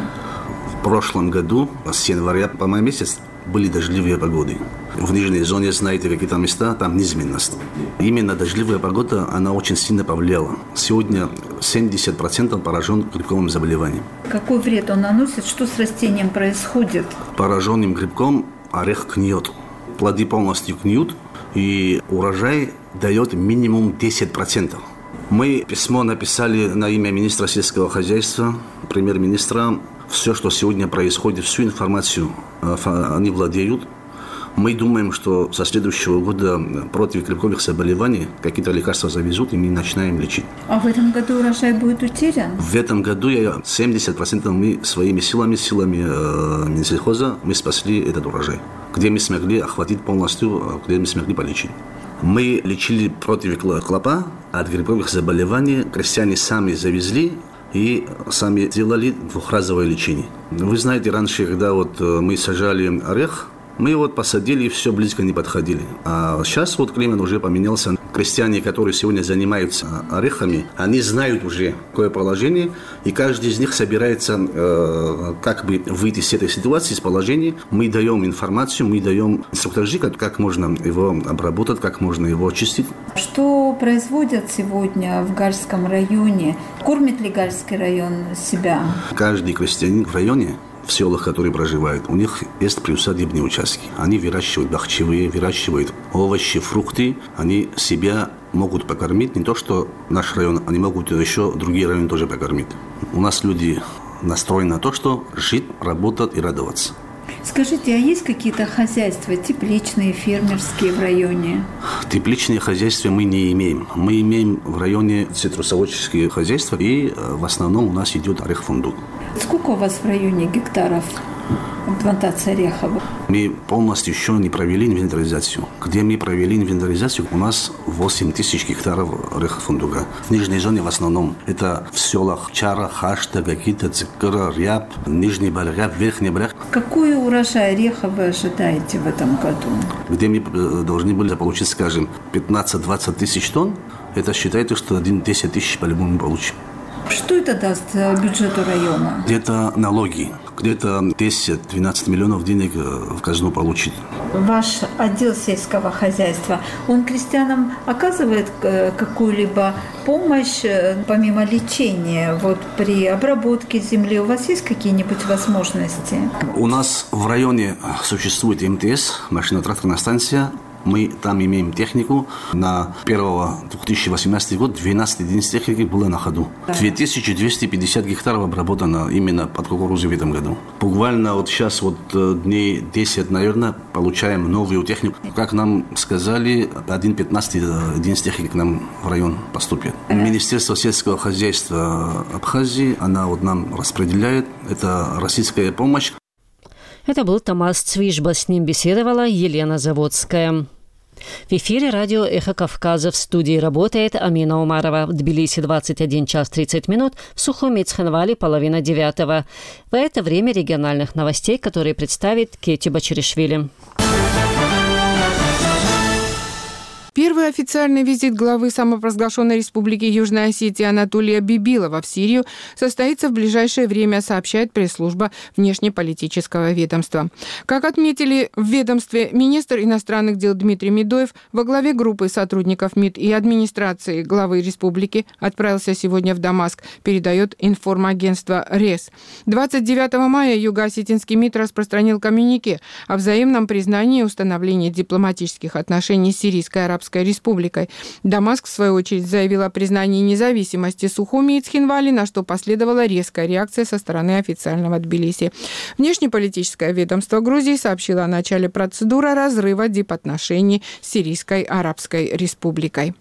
В прошлом году, с января по май месяц, были дождливые погоды. В нижней зоне, знаете, какие-то места, там низменность. Именно дождливая погода, она очень сильно повлияла. Сегодня семьдесят процентов поражен грибковым заболеванием. Какой вред он наносит? Что с растением происходит? Пораженным грибком орех гниет. Плоды полностью гниют, и урожай дает минимум десять процентов. Мы письмо написали на имя министра сельского хозяйства, премьер-министра. Все, что сегодня происходит, всю информацию они владеют. Мы думаем, что со следующего года против грибковых заболеваний какие-то лекарства завезут, и мы начинаем лечить. А в этом году урожай будет утерян? В этом году семьдесят процентов мы своими силами, силами э, Минсельхоза, мы спасли этот урожай. Где мы смогли охватить полностью, где мы смогли полечить. Мы лечили против клопа от грибковых заболеваний. Крестьяне сами завезли и сами делали двухразовое лечение. Вы знаете, раньше, когда вот мы сажали орех, мы вот посадили и все близко не подходили. А сейчас вот климат уже поменялся. Крестьяне, которые сегодня занимаются орехами, они знают уже какое положение, и каждый из них собирается э, как бы выйти с этой ситуации, с положения. Мы даем информацию, мы даем инструктажи, как, как можно его обработать, как можно его очистить. Что производят сегодня в Гальском районе? Кормит ли Гальский район себя? Каждый крестьянин в районе, в селах, которые проживают, у них есть приусадебные участки. Они выращивают бахчевые, выращивают овощи, фрукты. Они себя могут покормить. Не то, что наш район, они могут еще другие районы тоже покормить. У нас люди настроен на то, что жить, работать и радоваться. Скажите, а есть какие-то хозяйства, тепличные, фермерские в районе? Тепличные хозяйства мы не имеем. Мы имеем в районе цитрусоводческие хозяйства, и в основном у нас идет орех-фундук. Сколько у вас в районе гектаров плантации орехов? Мы полностью еще не провели инвентаризацию. Где мы провели инвентаризацию, у нас восемь тысяч гектаров ореха-фундука. В нижней зоне в основном это в селах Чара, Хашта, какие-то Цикра, Ряб, Нижний Барьяк, Верхний Барьяк. Какой урожай ореха вы ожидаете в этом году? Где мы должны были получить, скажем, пятнадцать-двадцать тысяч тонн, это считайте, что один-десять тысяч по-любому мы получим. Что это даст бюджету района? Где-то налоги, где-то десять-двенадцать миллионов денег в казну получит. Ваш отдел сельского хозяйства, он крестьянам оказывает какую-либо помощь, помимо лечения, вот при обработке земли? У вас есть какие-нибудь возможности? У нас в районе существует эм тэ эс, машино-тракторная станция. Мы там имеем технику. На первый две тысячи восемнадцатый год двенадцать единиц техники было на ходу. две тысячи двести пятьдесят гектаров обработано именно под кукурузу в этом году. Буквально вот сейчас вот дней десять, наверное, получаем новую технику. Как нам сказали, один пятнадцать единиц техники к нам в район поступит. Министерство сельского хозяйства Абхазии, она вот нам распределяет. Это российская помощь. Это был Томас Цвижба, с ним беседовала Елена Заводская. В эфире радио «Эхо Кавказа», в студии работает Амина Умарова. В Тбилиси двадцать один час тридцать минут, в Сухуми и Цхинвали половина девятого. В это время региональных новостей, которые представит Кетти Бачаришвили. Первый официальный визит главы самопровозглашенной республики Южная Осетия Анатолия Бибилова в Сирию состоится в ближайшее время, сообщает пресс-служба внешнеполитического ведомства. Как отметили в ведомстве, министр иностранных дел Дмитрий Медоев во главе группы сотрудников МИД и администрации главы республики отправился сегодня в Дамаск, передает информагентство РЕС. двадцать девятого мая юго-осетинский МИД распространил коммюнике о взаимном признании и установлении дипломатических отношений с Сирийской Арабской Республикой. Дамаск, в свою очередь, заявил о признании независимости Сухуми и Цхинвали, на что последовала резкая реакция со стороны официального Тбилиси. Внешнеполитическое ведомство Грузии сообщило о начале процедуры разрыва дипотношений с Сирийской Арабской Республикой.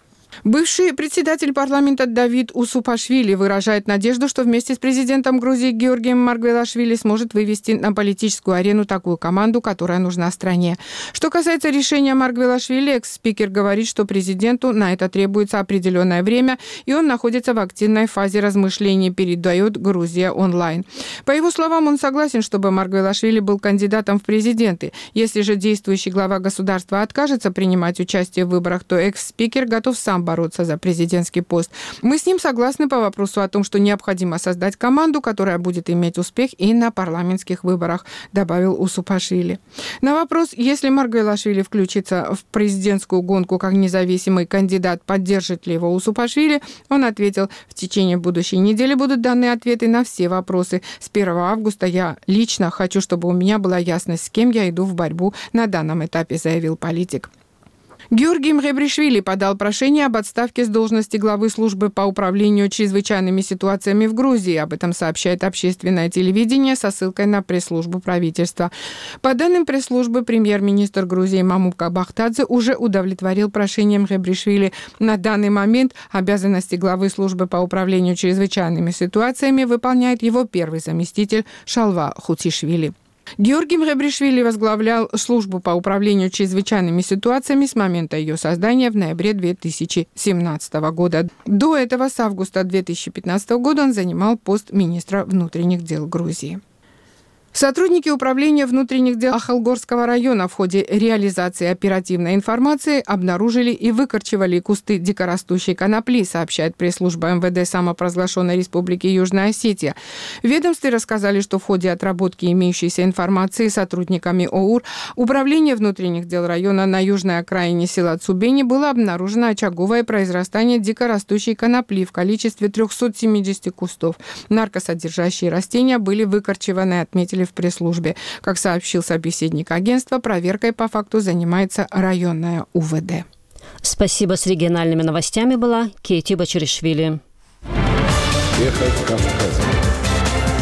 Бывший председатель парламента Давид Усупашвили выражает надежду, что вместе с президентом Грузии Георгием Маргвелашвили сможет вывести на политическую арену такую команду, которая нужна стране. Что касается решения Маргвелашвили, экс-спикер говорит, что президенту на это требуется определенное время, и он находится в активной фазе размышлений, передает Грузия онлайн. По его словам, он согласен, чтобы Маргвелашвили был кандидатом в президенты. Если же действующий глава государства откажется принимать участие в выборах, то экс-спикер готов сам бороться за президентский пост. Мы с ним согласны по вопросу о том, что необходимо создать команду, которая будет иметь успех и на парламентских выборах, добавил Усупашвили. На вопрос, если Маргвелашвили включится в президентскую гонку как независимый кандидат, поддержит ли его Усупашвили, он ответил: в течение будущей недели будут даны ответы на все вопросы. С первого августа я лично хочу, чтобы у меня была ясность, с кем я иду в борьбу на данном этапе, заявил политик. Георгий Мгебришвили подал прошение об отставке с должности главы службы по управлению чрезвычайными ситуациями в Грузии. Об этом сообщает общественное телевидение со ссылкой на пресс-службу правительства. По данным пресс-службы, премьер-министр Грузии Мамут Бахтадзе уже удовлетворил прошение Мгебришвили. На данный момент обязанности главы службы по управлению чрезвычайными ситуациями выполняет его первый заместитель Шалва Хутишвили. Георгий Мгебришвили возглавлял службу по управлению чрезвычайными ситуациями с момента ее создания в ноябре две тысячи семнадцатого года. До этого, с августа две тысячи пятнадцатого года, он занимал пост министра внутренних дел Грузии. Сотрудники управления внутренних дел Ахалгорского района в ходе реализации оперативной информации обнаружили и выкорчевали кусты дикорастущей конопли, сообщает пресс-служба эм вэ дэ самопровозглашенной республики Южная Осетия. В ведомстве рассказали, что в ходе отработки имеющейся информации сотрудниками ОУР Управление внутренних дел района на южной окраине села Цубени было обнаружено очаговое произрастание дикорастущей конопли в количестве триста семьдесят кустов. Наркосодержащие растения были выкорчеваны, отметили в пресс-службе. Как сообщил собеседник агентства, проверкой по факту занимается районная у вэ дэ. Спасибо. С региональными новостями была Кетти Бачаришвили. Эхо Кавказа.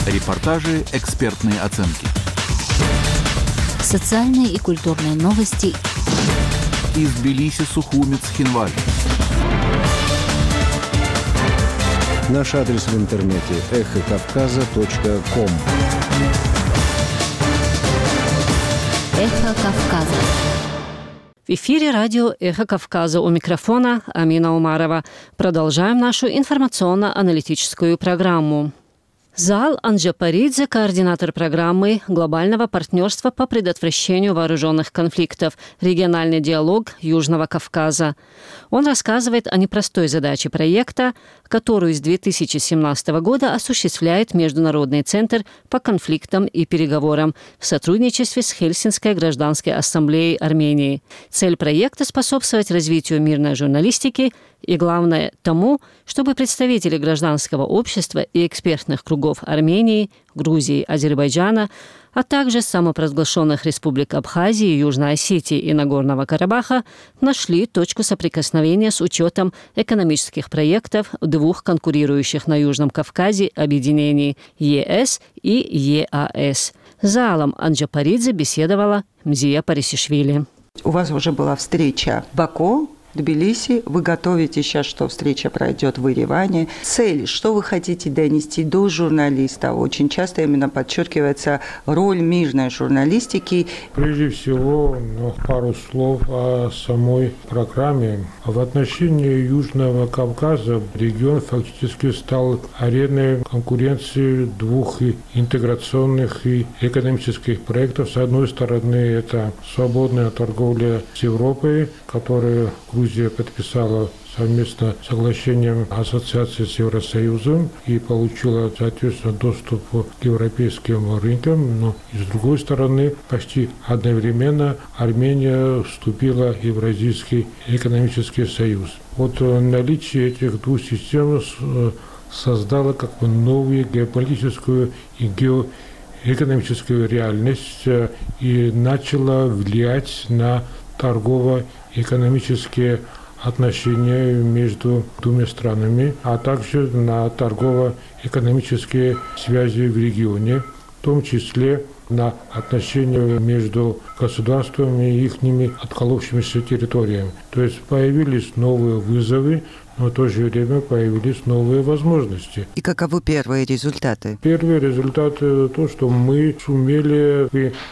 Репортажи, экспертные оценки. Социальные и культурные новости. Из Тбилиси, Сухуми, Цхинвали. Наш адрес в интернете эхо кавказа точка ком. Эхо Кавказа. В эфире радио «Эхо Кавказа», у микрофона Амина Умарова. Продолжаем нашу информационно-аналитическую программу. Заал Анджапаридзе, координатор программы глобального партнерства по предотвращению вооруженных конфликтов «Региональный диалог Южного Кавказа». Он рассказывает о непростой задаче проекта, которую с две тысячи семнадцатого года осуществляет Международный центр по конфликтам и переговорам в сотрудничестве с Хельсинской гражданской ассамблеей Армении. Цель проекта – способствовать развитию мирной журналистики и, главное, тому, чтобы представители гражданского общества и экспертных кругов Армении, Грузии, Азербайджана, а также самопровозглашенных республик Абхазии, Южной Осетии и Нагорного Карабаха нашли точку соприкосновения с учетом экономических проектов двух конкурирующих на Южном Кавказе объединений ЕС и ЕАС. С Заалом Анджапаридзе беседовала Мзия Парисишвили. У вас уже была встреча в Баку, Тбилиси. Вы готовите сейчас, что встреча пройдет в Ереване. Цель, что вы хотите донести до журналистов? Очень часто именно подчеркивается роль мирной журналистики. Прежде всего, пару слов о самой программе. В отношении Южного Кавказа регион фактически стал ареной конкуренции двух интеграционных и экономических проектов. С одной стороны, это свободная торговля с Европой, которая Грузия подписала совместно соглашением ассоциации с Евросоюзом и получила, соответственно, доступ к европейским рынкам. Но и с другой стороны, почти одновременно Армения вступила в Евразийский экономический союз. Вот наличие этих двух систем создало как бы новую геополитическую и геоэкономическую реальность и начало влиять на торгово-экономические отношения между двумя странами, а также на торгово-экономические связи в регионе, в том числе на отношения между государствами и их отколовшимися территориями. То есть появились новые вызовы, но в то же время появились новые возможности. И каковы первые результаты? Первый результат – то, что мы сумели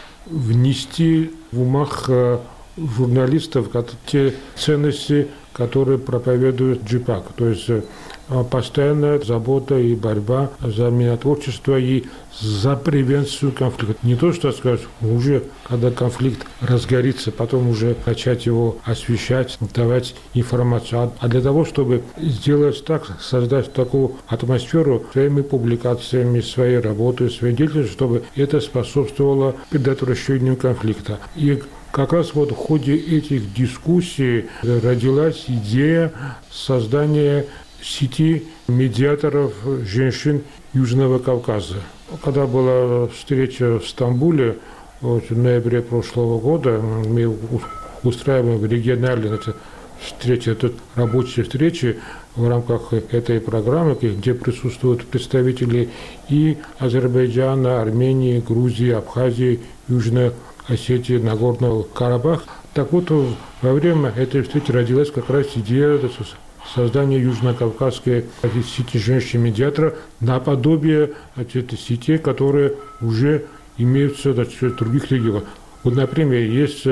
внести в умах журналистов те ценности, которые проповедует джипак. То есть постоянная забота и борьба за миротворчество и за превенцию конфликта. Не то, что сказать, уже когда конфликт разгорится, потом уже начать его освещать, давать информацию, а для того, чтобы сделать так, создать такую атмосферу своими публикациями, своей работой, своей деятельностью, чтобы это способствовало предотвращению конфликта. И как раз вот в ходе этих дискуссий родилась идея создания сети медиаторов женщин Южного Кавказа. Когда была встреча в Стамбуле вот, в ноябре прошлого года, мы устраиваем региональные встречи, это рабочие встречи в рамках этой программы, где присутствуют представители и Азербайджана, Армении, Грузии, Абхазии, Южной Осетии, Нагорного Карабаха. Так вот, во время этой встречи родилась как раз идея создания южно-кавказской сети женщин-медиаторов наподобие этой сети, которые уже имеются в других регионах. Вот, например, есть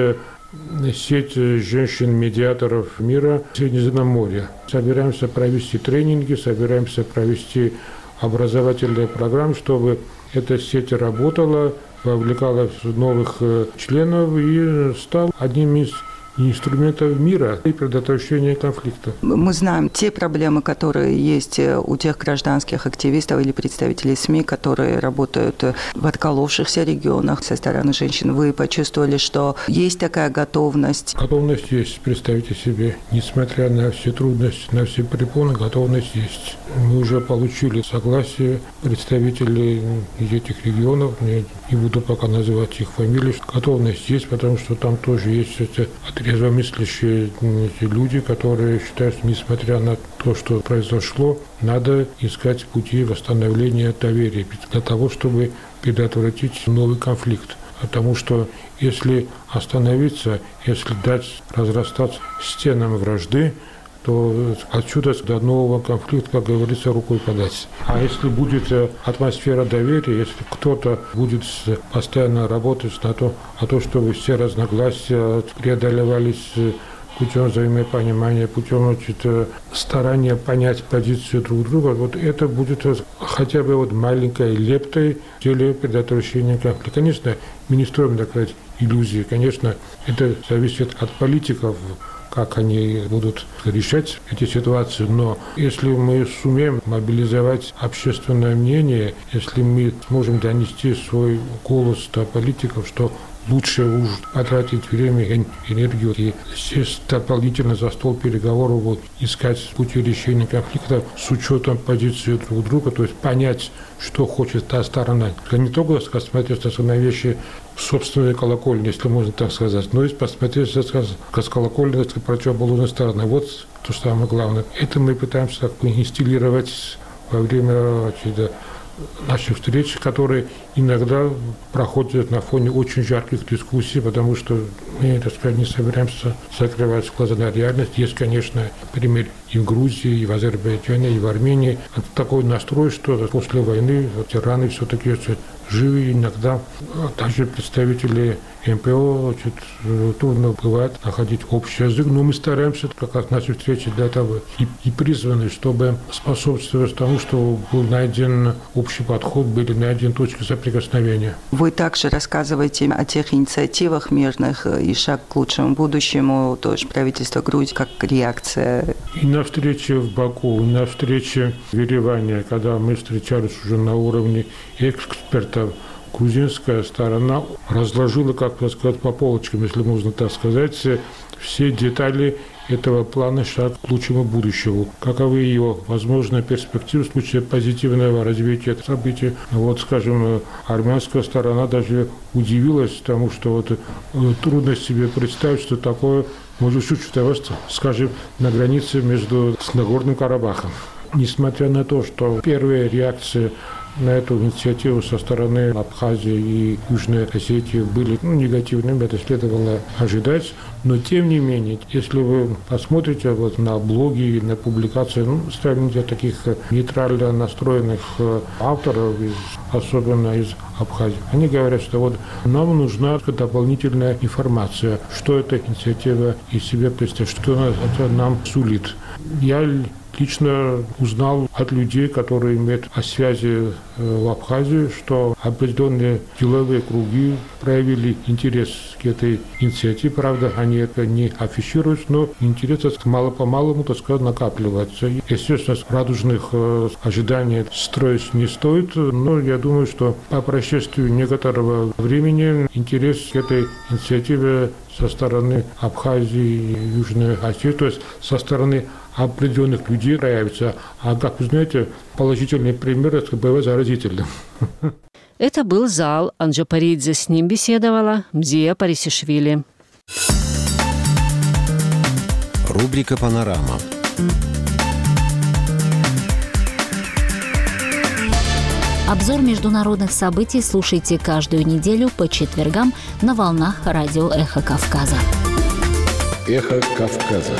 сеть женщин-медиаторов мира в Средиземном море. Собираемся провести тренинги, собираемся провести образовательные программы, чтобы эта сеть работала, вовлекала новых членов и стала одним из инструментов мира и предотвращения конфликта. Мы знаем те проблемы, которые есть у тех гражданских активистов или представителей СМИ, которые работают в отколовшихся регионах со стороны женщин. Вы почувствовали, что есть такая готовность? Готовность есть, представьте себе. Несмотря на все трудности, на все препоны, готовность есть. Мы уже получили согласие представителей этих регионов, я не буду пока называть их фамилии. Готовность есть, потому что там тоже есть эти отряды трезвомыслящие люди, которые считают, что несмотря на то, что произошло, надо искать пути восстановления доверия для того, чтобы предотвратить новый конфликт. Потому что если остановиться, если дать разрастаться стенам вражды, то отсюда до нового конфликта, как говорится, рукой подать. А если будет атмосфера доверия, если кто-то будет постоянно работать на то, а то, чтобы все разногласия преодолевались путем взаимопонимания, путем значит, старания понять позицию друг друга, вот это будет хотя бы вот маленькой лептой в деле предотвращения конфликта. Конечно, мы не строим, так сказать, иллюзии. Конечно, это зависит от политиков, как они будут решать эти ситуации. Но если мы сумеем мобилизовать общественное мнение, если мы сможем донести свой голос до политиков, что лучше уж потратить время и энергию и сесть дополнительно за стол переговоров, вот, искать пути решения конфликта с учетом позиции друг друга, то есть понять, что хочет та сторона. Не только смотреть на вещи в собственной колокольне, если можно так сказать, но и посмотреть с колокольни противоположной стороны. Вот то самое главное. Это мы пытаемся как бы инстиллировать во время наших встреч, которые иногда проходят на фоне очень жарких дискуссий, потому что мы, так сказать, не собираемся закрывать глаза на реальность. Есть, конечно, пример и в Грузии, и в Азербайджане, и в Армении. Это такой настрой, что после войны вот, тираны все-таки живы иногда. Также представители эм пэ о значит, трудно бывает находить общий язык, но мы стараемся, как раз наши встречи для того и, и призваны, чтобы способствовать тому, что был найден общий подход, были найдены точки соприкосновения. Вы также рассказываете о тех инициативах мирных и шаг к лучшему будущему, тоже правительство Грузии, как реакция. И на встрече в Баку, и на встрече в Ереване, когда мы встречались уже на уровне экспертов, грузинская сторона разложила, как сказать, по полочкам, если можно так сказать, все детали этого плана «Шаг к лучшему будущему». Каковы его возможные перспективы в случае позитивного развития событий. Вот, скажем, армянская сторона даже удивилась тому, что вот трудно себе представить, что такое может существовать, скажем, на границе между Нагорным Карабахом. Несмотря на то, что первые реакции на эту инициативу со стороны Абхазии и Южной Осетии были ну, негативными, это следовало ожидать. Но тем не менее, если вы посмотрите вот на блоги, на публикации, ну, сравните таких нейтрально настроенных авторов, из, особенно из Абхазии, они говорят, что вот нам нужна дополнительная информация, что эта инициатива из себя представляет, что это нам сулит. Я лично узнал от людей, которые имеют о связи в Абхазии, что определенные деловые круги проявили интерес к этой инициативе. Правда, они это не афишируют, но интерес мало-помалу, так сказать, накапливается. Естественно, радужных ожиданий строить не стоит, но я думаю, что по прошествию некоторого времени интерес к этой инициативе со стороны Абхазии и Южной Осетии, то есть со стороны определенных людей проявится. А, как вы знаете, положительный пример это бывает заразительным. Это был Заал Анджапаридзе. С ним беседовала Мзия Парисишвили. Рубрика «Панорама». Обзор международных событий слушайте каждую неделю по четвергам на волнах радио «Эхо Кавказа». «Эхо Кавказа».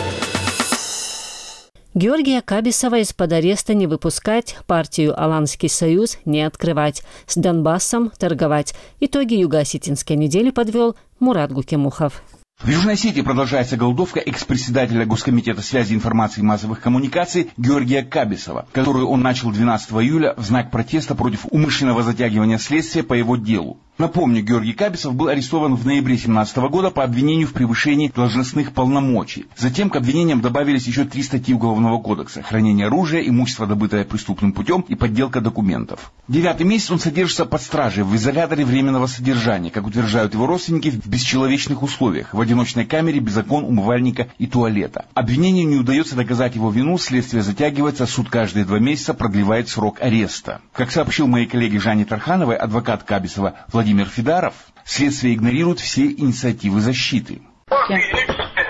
Георгия Кабисова из-под ареста не выпускать, партию «Аланский союз» не открывать, с Донбассом торговать. Итоги Юго-Осетинской недели подвел Мурат Гукемухов. В Южной Осетии продолжается голодовка экс-председателя Госкомитета связи, информации и массовых коммуникаций Георгия Кабисова, которую он начал двенадцатого июля в знак протеста против умышленного затягивания следствия по его делу. Напомню, Георгий Кабисов был арестован в ноябре две тысячи семнадцатого года по обвинению в превышении должностных полномочий. Затем к обвинениям добавились еще три статьи Уголовного кодекса: хранение оружия, имущество, добытое преступным путем, и подделка документов. Девятый месяц он содержится под стражей в изоляторе временного содержания, как утверждают его родственники, в бесчеловечных условиях, в одиночной камере без окон, умывальника и туалета. Обвинению не удается доказать его вину, следствие затягивается, суд каждые два месяца продлевает срок ареста. Как сообщил моей коллеге Жанне Тархановой адвокат Кабисова Владимир Фидаров, следствие игнорирует все инициативы защиты. После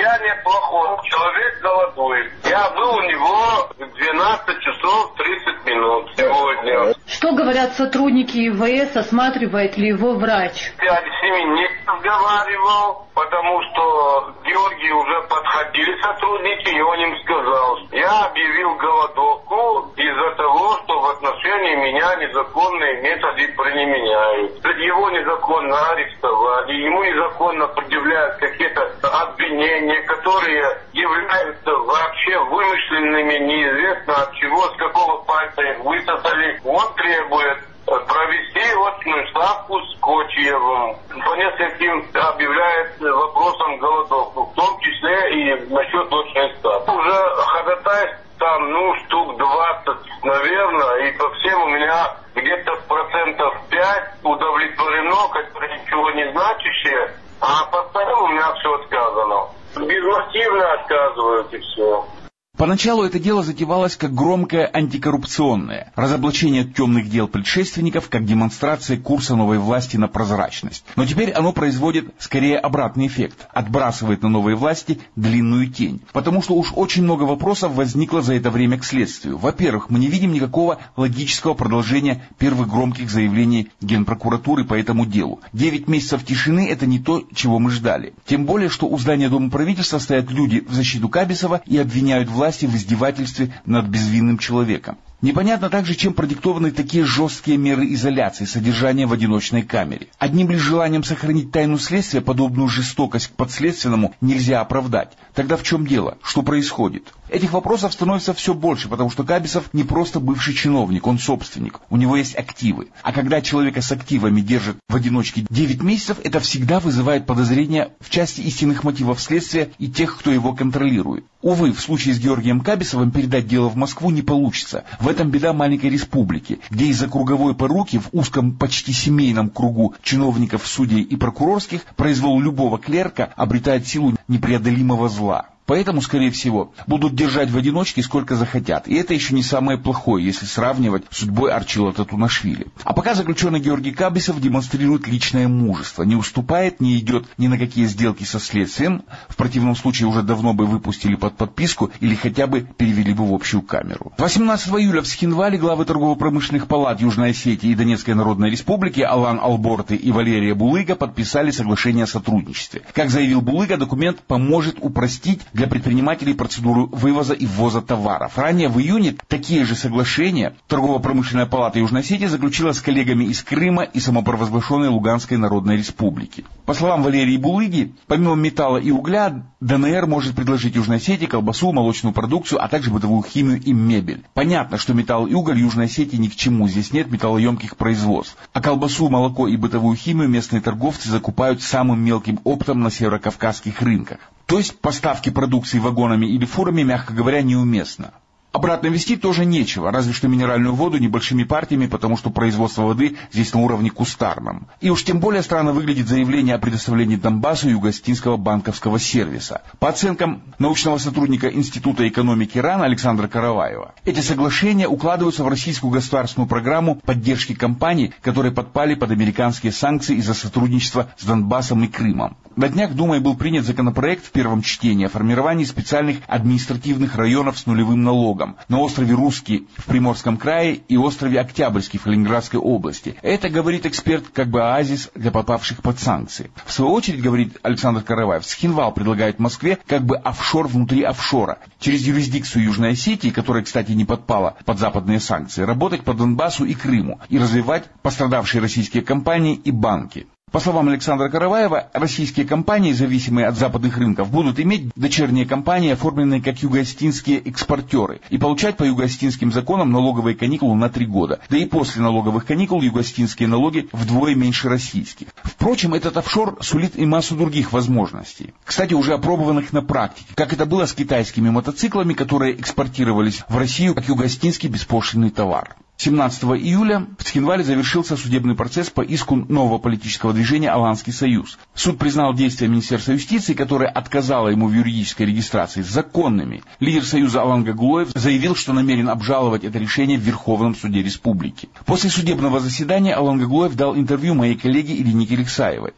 состояние плохое. Человек голодует. Я был у него в двенадцать часов тридцать минут сегодня. Что говорят сотрудники ИВС, осматривает ли его врач? Я с ними не разговаривал, потому что Георгий уже подходили сотрудники, и он им сказал, я объявил голодовку из-за того, что в отношении меня незаконные методы применяют. Его незаконно арестовали, ему незаконно предъявляют какие-то обвинения, которые являются вообще вымышленными, неизвестно от чего, с какого пальца их высосали. Он требует провести очную ставку с Кочиевым. По нескольким объявляет вопросом голодовку, в том числе и насчет очной ставки. Уже ходатайств там, ну, штук двадцать, наверное, и по всем у меня где-то процентов пять удовлетворено, которые ничего не значащие, а по остальному у меня все отказано. Безмотивно отказывают и все. Поначалу это дело затевалось как громкое антикоррупционное, разоблачение темных дел предшественников, как демонстрация курса новой власти на прозрачность. Но теперь оно производит скорее обратный эффект, отбрасывает на новые власти длинную тень. Потому что уж очень много вопросов возникло за это время к следствию. Во-первых, мы не видим никакого логического продолжения первых громких заявлений Генпрокуратуры по этому делу. Девять месяцев тишины – это не то, чего мы ждали. Тем более, что у здания Дома правительства стоят люди в защиту Кабисова и обвиняют власть в издевательстве над безвинным человеком. Непонятно также, чем продиктованы такие жесткие меры изоляции, содержания в одиночной камере. Одним лишь желанием сохранить тайну следствия подобную жестокость к подследственному нельзя оправдать. Тогда в чем дело? Что происходит? Этих вопросов становится все больше, потому что Кабисов не просто бывший чиновник, он собственник. У него есть активы. А когда человека с активами держат в одиночке девять месяцев, это всегда вызывает подозрения в части истинных мотивов следствия и тех, кто его контролирует. Увы, в случае с Георгием Кабисовым передать дело в Москву не получится. В этом беда маленькой республики, где из-за круговой поруки в узком почти семейном кругу чиновников, судей и прокурорских произвол любого клерка обретает силу непреодолимого зла. Поэтому, скорее всего, будут держать в одиночке сколько захотят. И это еще не самое плохое, если сравнивать с судьбой Арчила Татунашвили. А пока заключенный Георгий Кабисов демонстрирует личное мужество. Не уступает, не идет ни на какие сделки со следствием. В противном случае уже давно бы выпустили под подписку или хотя бы перевели бы в общую камеру. восемнадцатого июля в Схинвале главы торгово-промышленных палат Южной Осетии и Донецкой Народной Республики Алан Алборты и Валерия Булыга подписали соглашение о сотрудничестве. Как заявил Булыга, документ поможет упростить для предпринимателей процедуру вывоза и ввоза товаров. Ранее в июне такие же соглашения Торгово-промышленная палата Южной Осетии заключила с коллегами из Крыма и самопровозглашенной Луганской Народной Республики. По словам Валерии Булыги, помимо металла и угля, ДНР может предложить Южной Осетии колбасу, молочную продукцию, а также бытовую химию и мебель. Понятно, что металл и уголь Южной Осетии ни к чему, здесь нет металлоемких производств. А колбасу, молоко и бытовую химию местные торговцы закупают самым мелким оптом на северокавказских рынках. То есть поставки продукции вагонами или фурами, мягко говоря, неуместно. Обратно везти тоже нечего, разве что минеральную воду небольшими партиями, потому что производство воды здесь на уровне кустарном. И уж тем более странно выглядит заявление о предоставлении Донбассу юго-осетинского банковского сервиса. По оценкам научного сотрудника Института экономики РАН Александра Караваева, эти соглашения укладываются в российскую государственную программу поддержки компаний, которые подпали под американские санкции из-за сотрудничества с Донбассом и Крымом. На днях Думой был принят законопроект в первом чтении о формировании специальных административных районов с нулевым налогом на острове Русский в Приморском крае и острове Октябрьский в Калининградской области. Это, говорит эксперт, как бы оазис для попавших под санкции. В свою очередь, говорит Александр Караваев, Схинвал предлагает Москве как бы офшор внутри офшора. Через юрисдикцию Южной Осетии, которая, кстати, не подпала под западные санкции, работать по Донбассу и Крыму и развивать пострадавшие российские компании и банки. По словам Александра Караваева, российские компании, зависимые от западных рынков, будут иметь дочерние компании, оформленные как юго-осетинские экспортеры, и получать по юго-осетинским законам налоговые каникулы на три года. Да и после налоговых каникул юго-осетинские налоги вдвое меньше российских. Впрочем, этот офшор сулит и массу других возможностей. Кстати, уже опробованных на практике, как это было с китайскими мотоциклами, которые экспортировались в Россию как юго-осетинский беспошлинный товар. семнадцатого июля в Схинвале завершился судебный процесс по иску нового политического движения «Аланский союз». Суд признал действия Министерства юстиции, которое отказало ему в юридической регистрации, законными. Лидер союза Алан Гагулоев заявил, что намерен обжаловать это решение в Верховном суде республики. После судебного заседания Алан Гагулоев дал интервью моей коллеге Ирине Кириксаевой.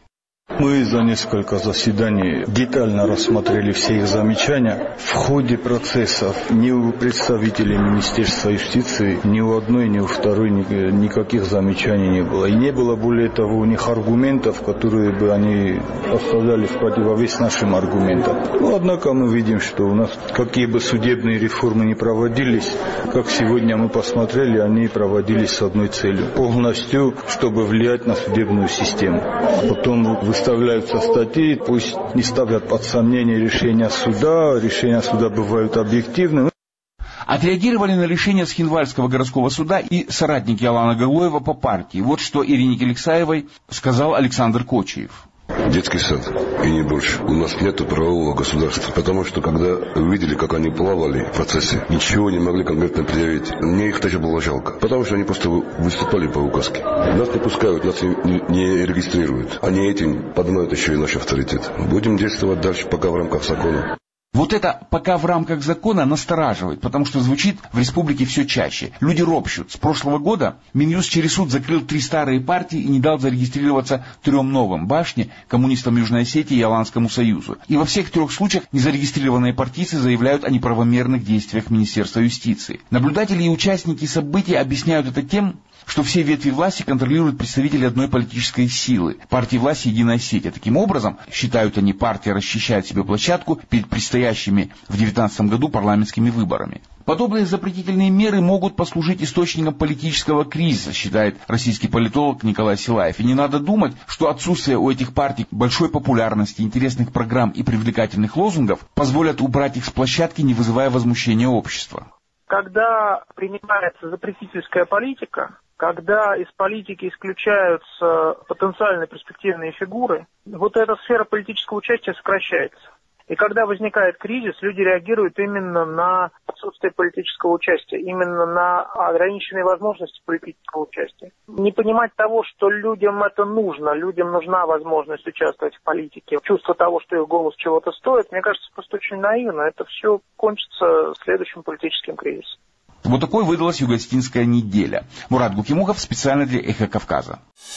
Мы за несколько заседаний детально рассмотрели все их замечания. В ходе процессов ни у представителей Министерства юстиции, ни у одной, ни у второй никаких замечаний не было. И не было, более того, у них аргументов, которые бы они оставляли в противовес нашим аргументам. Но, однако, мы видим, что у нас какие бы судебные реформы ни проводились, как сегодня мы посмотрели, они проводились с одной целью. Полностью, чтобы влиять на судебную систему. Потом выставляются статьи, пусть не ставят под сомнение решения суда. Решения суда бывают объективны. Отреагировали на решение Схинвальского городского суда и соратники Алана Галоева по партии. Вот что Ирине Келексаевой сказал Александр Кочиев. Детский сад, и не больше. У нас нет правового государства, потому что, когда увидели, как они плавали в процессе, ничего не могли конкретно предъявить. Мне их даже было жалко, потому что они просто выступали по указке. Нас не пускают, нас не, не регистрируют. Они этим поднимают еще и наш авторитет. Будем действовать дальше, пока в рамках закона. Вот это «пока в рамках закона» настораживает, потому что звучит в республике все чаще. Люди ропщут. С прошлого года Минюст через суд закрыл три старые партии и не дал зарегистрироваться трем новым – Башне, коммунистам Южной Осетии и Аланскому союзу. И во всех трех случаях незарегистрированные партийцы заявляют о неправомерных действиях Министерства юстиции. Наблюдатели и участники событий объясняют это тем, что все ветви власти контролируют представители одной политической силы – партии власти «Единая Осетия». Таким образом, считают они, партия расчищает себе площадку перед предстоящими в две тысячи девятнадцатом году парламентскими выборами. Подобные запретительные меры могут послужить источником политического кризиса, считает российский политолог Николай Силаев. И не надо думать, что отсутствие у этих партий большой популярности, интересных программ и привлекательных лозунгов позволят убрать их с площадки, не вызывая возмущения общества. Когда принимается запретительская политика, когда из политики исключаются потенциально перспективные фигуры, вот эта сфера политического участия сокращается. И когда возникает кризис, люди реагируют именно на отсутствие политического участия, именно на ограниченные возможности политического участия. Не понимать того, что людям это нужно, людям нужна возможность участвовать в политике, чувство того, что их голос чего-то стоит, мне кажется, просто очень наивно. Это все кончится следующим политическим кризисом. Вот такой выдалась юго-осетинская неделя. Мурат Гукимухов специально для «Эхо Кавказа».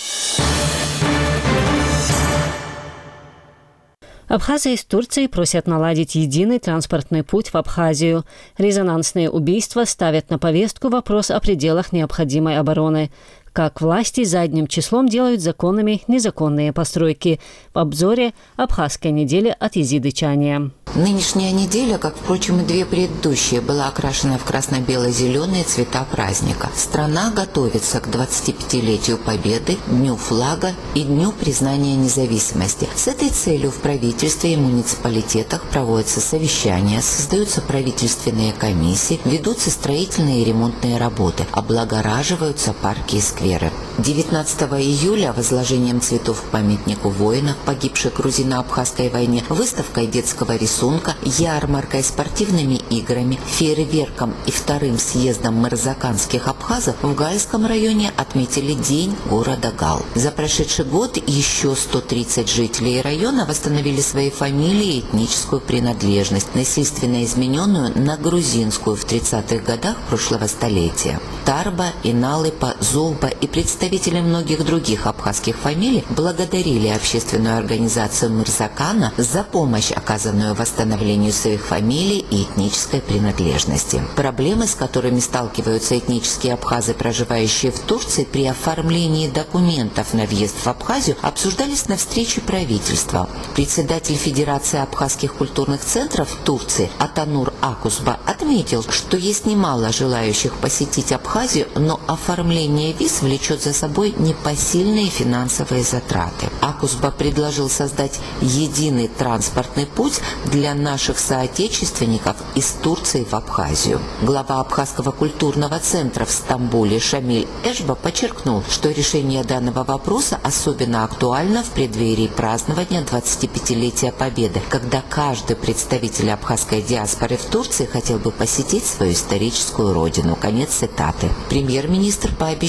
Абхазия из Турции просят наладить единый транспортный путь в Абхазию. Резонансные убийства ставят на повестку вопрос о пределах необходимой обороны. Как власти задним числом делают законными незаконные постройки. В обзоре «Абхазской недели» от Езиды Чания. Нынешняя неделя, как, впрочем, и две предыдущие, была окрашена в красно-бело-зеленые цвета праздника. Страна готовится к двадцатипятилетию Победы, Дню флага и Дню признания независимости. С этой целью в правительстве и муниципалитетах проводятся совещания, создаются правительственные комиссии, ведутся строительные и ремонтные работы, облагораживаются парки и скверы. девятнадцатого июля возложением цветов к памятнику воинов, погибших в грузино-абхазской войне, выставкой детского рисунка, ярмаркой, спортивными играми, фейерверком и вторым съездом мырзаканских абхазов в Гальском районе отметили День города Гал. За прошедший год еще сто тридцать жителей района восстановили свои фамилии и этническую принадлежность, насильственно измененную на грузинскую в тридцатых годах прошлого столетия. Тарба, Иналыпа, Золба и представители многих других абхазских фамилий благодарили общественную организацию Мырзакана за помощь, оказанную восстановлению своих фамилий и этнической принадлежности. Проблемы, с которыми сталкиваются этнические абхазы, проживающие в Турции, при оформлении документов на въезд в Абхазию, обсуждались на встрече правительства. Председатель Федерации абхазских культурных центров Турции Атанур Акусба отметил, что есть немало желающих посетить Абхазию, но оформление виз влечет за собой непосильные финансовые затраты. Акусба предложил создать единый транспортный путь для наших соотечественников из Турции в Абхазию. Глава Абхазского культурного центра в Стамбуле Шамиль Эшба подчеркнул, что решение данного вопроса особенно актуально в преддверии празднования двадцатипятилетия Победы, когда каждый представитель абхазской диаспоры в Турции хотел бы посетить свою историческую родину. Конец цитаты. Премьер-министр пообещал, что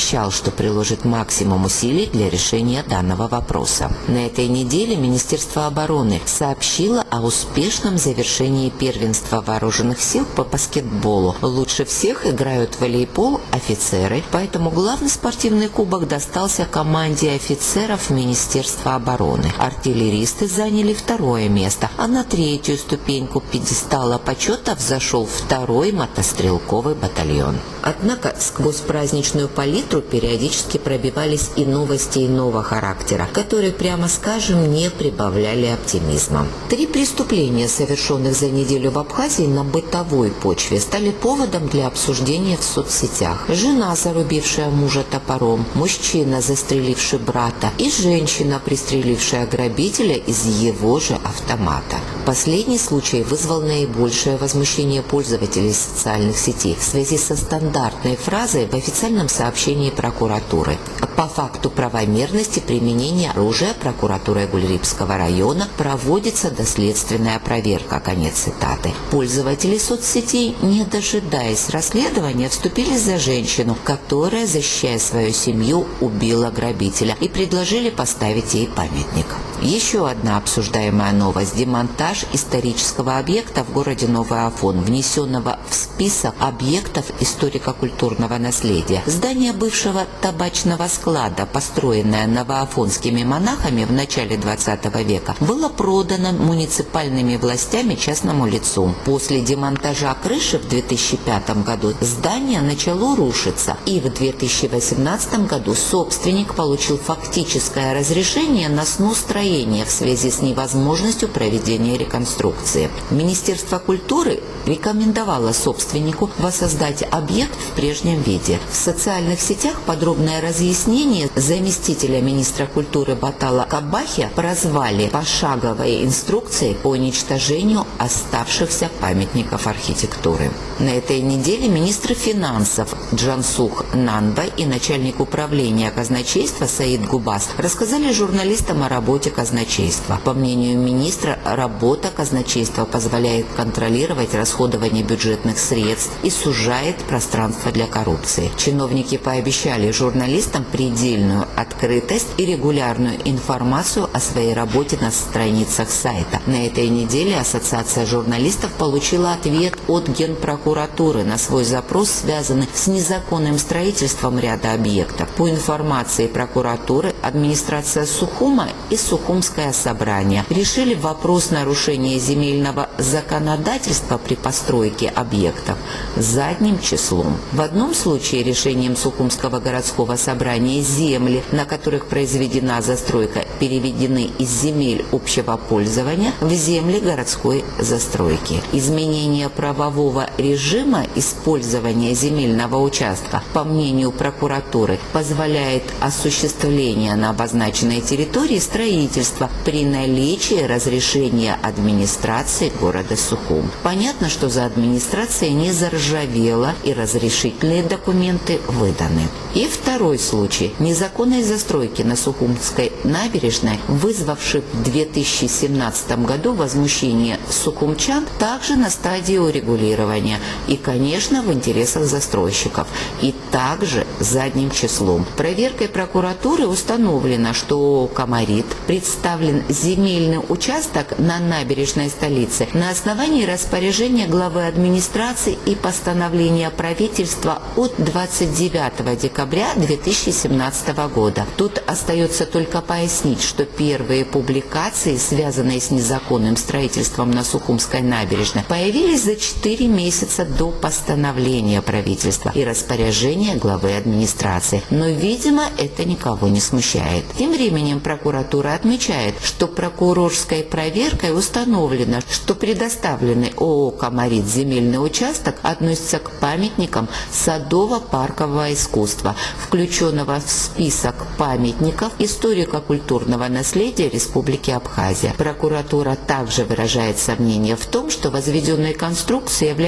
что приложит максимум усилий для решения данного вопроса. На этой неделе Министерство обороны сообщило о успешном завершении первенства вооруженных сил по баскетболу. Лучше всех играют в волейбол офицеры, поэтому главный спортивный кубок достался команде офицеров Министерства обороны. Артиллеристы заняли второе место, а на третью ступеньку пьедестала почета взошел второй мотострелковый батальон. Однако сквозь праздничную палитру периодически пробивались и новости иного характера, которые, прямо скажем, не прибавляли оптимизма. Три преступления, совершенных за неделю в Абхазии на бытовой почве, стали поводом для обсуждения в соцсетях. Жена, зарубившая мужа топором, мужчина, застреливший брата, и женщина, пристрелившая грабителя из его же автомата. Последний случай вызвал наибольшее возмущение пользователей социальных сетей в связи со стандартной фразой в официальном сообщении прокуратуры. По факту правомерности применения оружия прокуратурой Гульрипского района проводится доследственная проверка. Конец цитаты. Пользователи соцсетей, не дожидаясь расследования, вступили за женщину, которая, защищая свою семью, убила грабителя, и предложили поставить ей памятник. Еще одна обсуждаемая новость – демонтаж исторического объекта в городе Новый Афон, внесенного в список объектов историко-культурного наследия. Здание бывшего табачного склада, построенное новоафонскими монахами в начале двадцатого века, было продано муниципальными властями частному лицу. После демонтажа крыши в две тысячи пятом году здание начало рушиться, и в две тысячи восемнадцатом году собственник получил фактическое разрешение на снос строения в связи с невозможностью проведения реконструкции. Министерство культуры рекомендовало собственнику воссоздать объект в прежнем виде. В социальных сетях подробное разъяснение заместителя министра культуры Батала Кабахи прозвали пошаговой инструкцией по уничтожению оставшихся памятников архитектуры. На этой неделе министр финансов Джансух Нанбай и начальник управления казначейства Саид Губас рассказали журналистам о работе казначейства. По мнению министра, работа казначейства позволяет контролировать расходование бюджетных средств и сужает пространство для коррупции. Чиновники пообещали журналистам предельную открытость и регулярную информацию о своей работе на страницах сайта. На этой неделе Ассоциация журналистов получила ответ от Генпрокуратуры на свой запрос, связанный с незаконным строительством ряда объектов. По информации прокуратуры, администрация Сухума и Сухумское собрание решили вопрос нарушения земельного законодательства при постройке объектов задним числом. В одном случае решением Сухумского городского собрания земли, на которых произведена застройка, переведены из земель общего пользования в земли городской застройки. Изменение правового режима использования земельного участка, по мнению прокуратуры, позволяет осуществление на обозначенной территории строительства при наличии разрешения администрации города Сухум. Понятно, что за администрацией не заржавела и разрешительные документы выданы. И второй случай незаконной застройки на Сухумской набережной, вызвавший в две тысячи семнадцатом году возмущение сухумчан, также на стадии урегулирования и, конечно, в интересах застройщиков, и также задним числом. Проверкой прокуратуры установлено, что Комарит представлен земельный участок на набережной столицы на основании распоряжения главы администрации и постановления правительства от двадцать девятого декабря две тысячи семнадцатого года. Тут остается только пояснить, что первые публикации, связанные с незаконным строительством на Сухумской набережной, появились за четыре месяца до постановления правительства и распоряжения главы администрации. Но, видимо, это никого не смущает. Тем временем прокуратура отмечает, что прокурорской проверкой установлено, что предоставленный ООО «Комарит» земельный участок относится к памятникам садово-паркового искусства, включенного в список памятников историко-культурного наследия Республики Абхазия. Прокуратура также выражает сомнение в том, что возведенные конструкции являются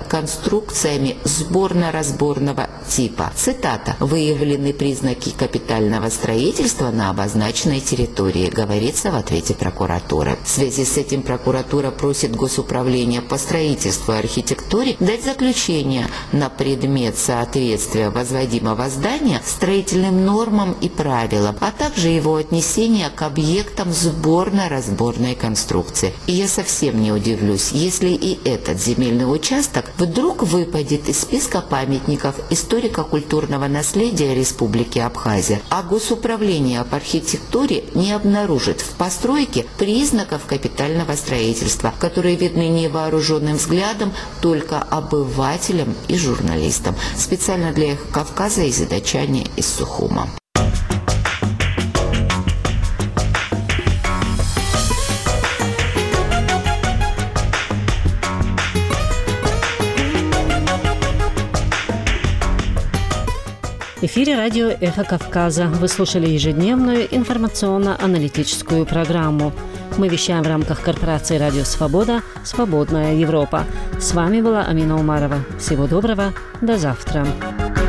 конструкциями сборно-разборного типа. Цитата. «Выявлены признаки капитального строительства на обозначенной территории», говорится в ответе прокуратуры. В связи с этим прокуратура просит Госуправление по строительству и архитектуре дать заключение на предмет соответствия возводимого здания строительным нормам и правилам, а также его отнесения к объектам сборно-разборной конструкции. И я совсем не удивлюсь, если и этот земельный участок вдруг выпадет из списка памятников историко-культурного наследия Республики Абхазия, а Госуправление по архитектуре не обнаружит в постройке признаков капитального строительства, которые видны невооруженным взглядом только обывателям и журналистам. Специально для «Эхо Кавказа» из Задачани из Сухума. В эфире радио «Эхо Кавказа». Вы слушали ежедневную информационно-аналитическую программу. Мы вещаем в рамках корпорации «Радио Свобода. Свободная Европа». С вами была Амина Умарова. Всего доброго. До завтра.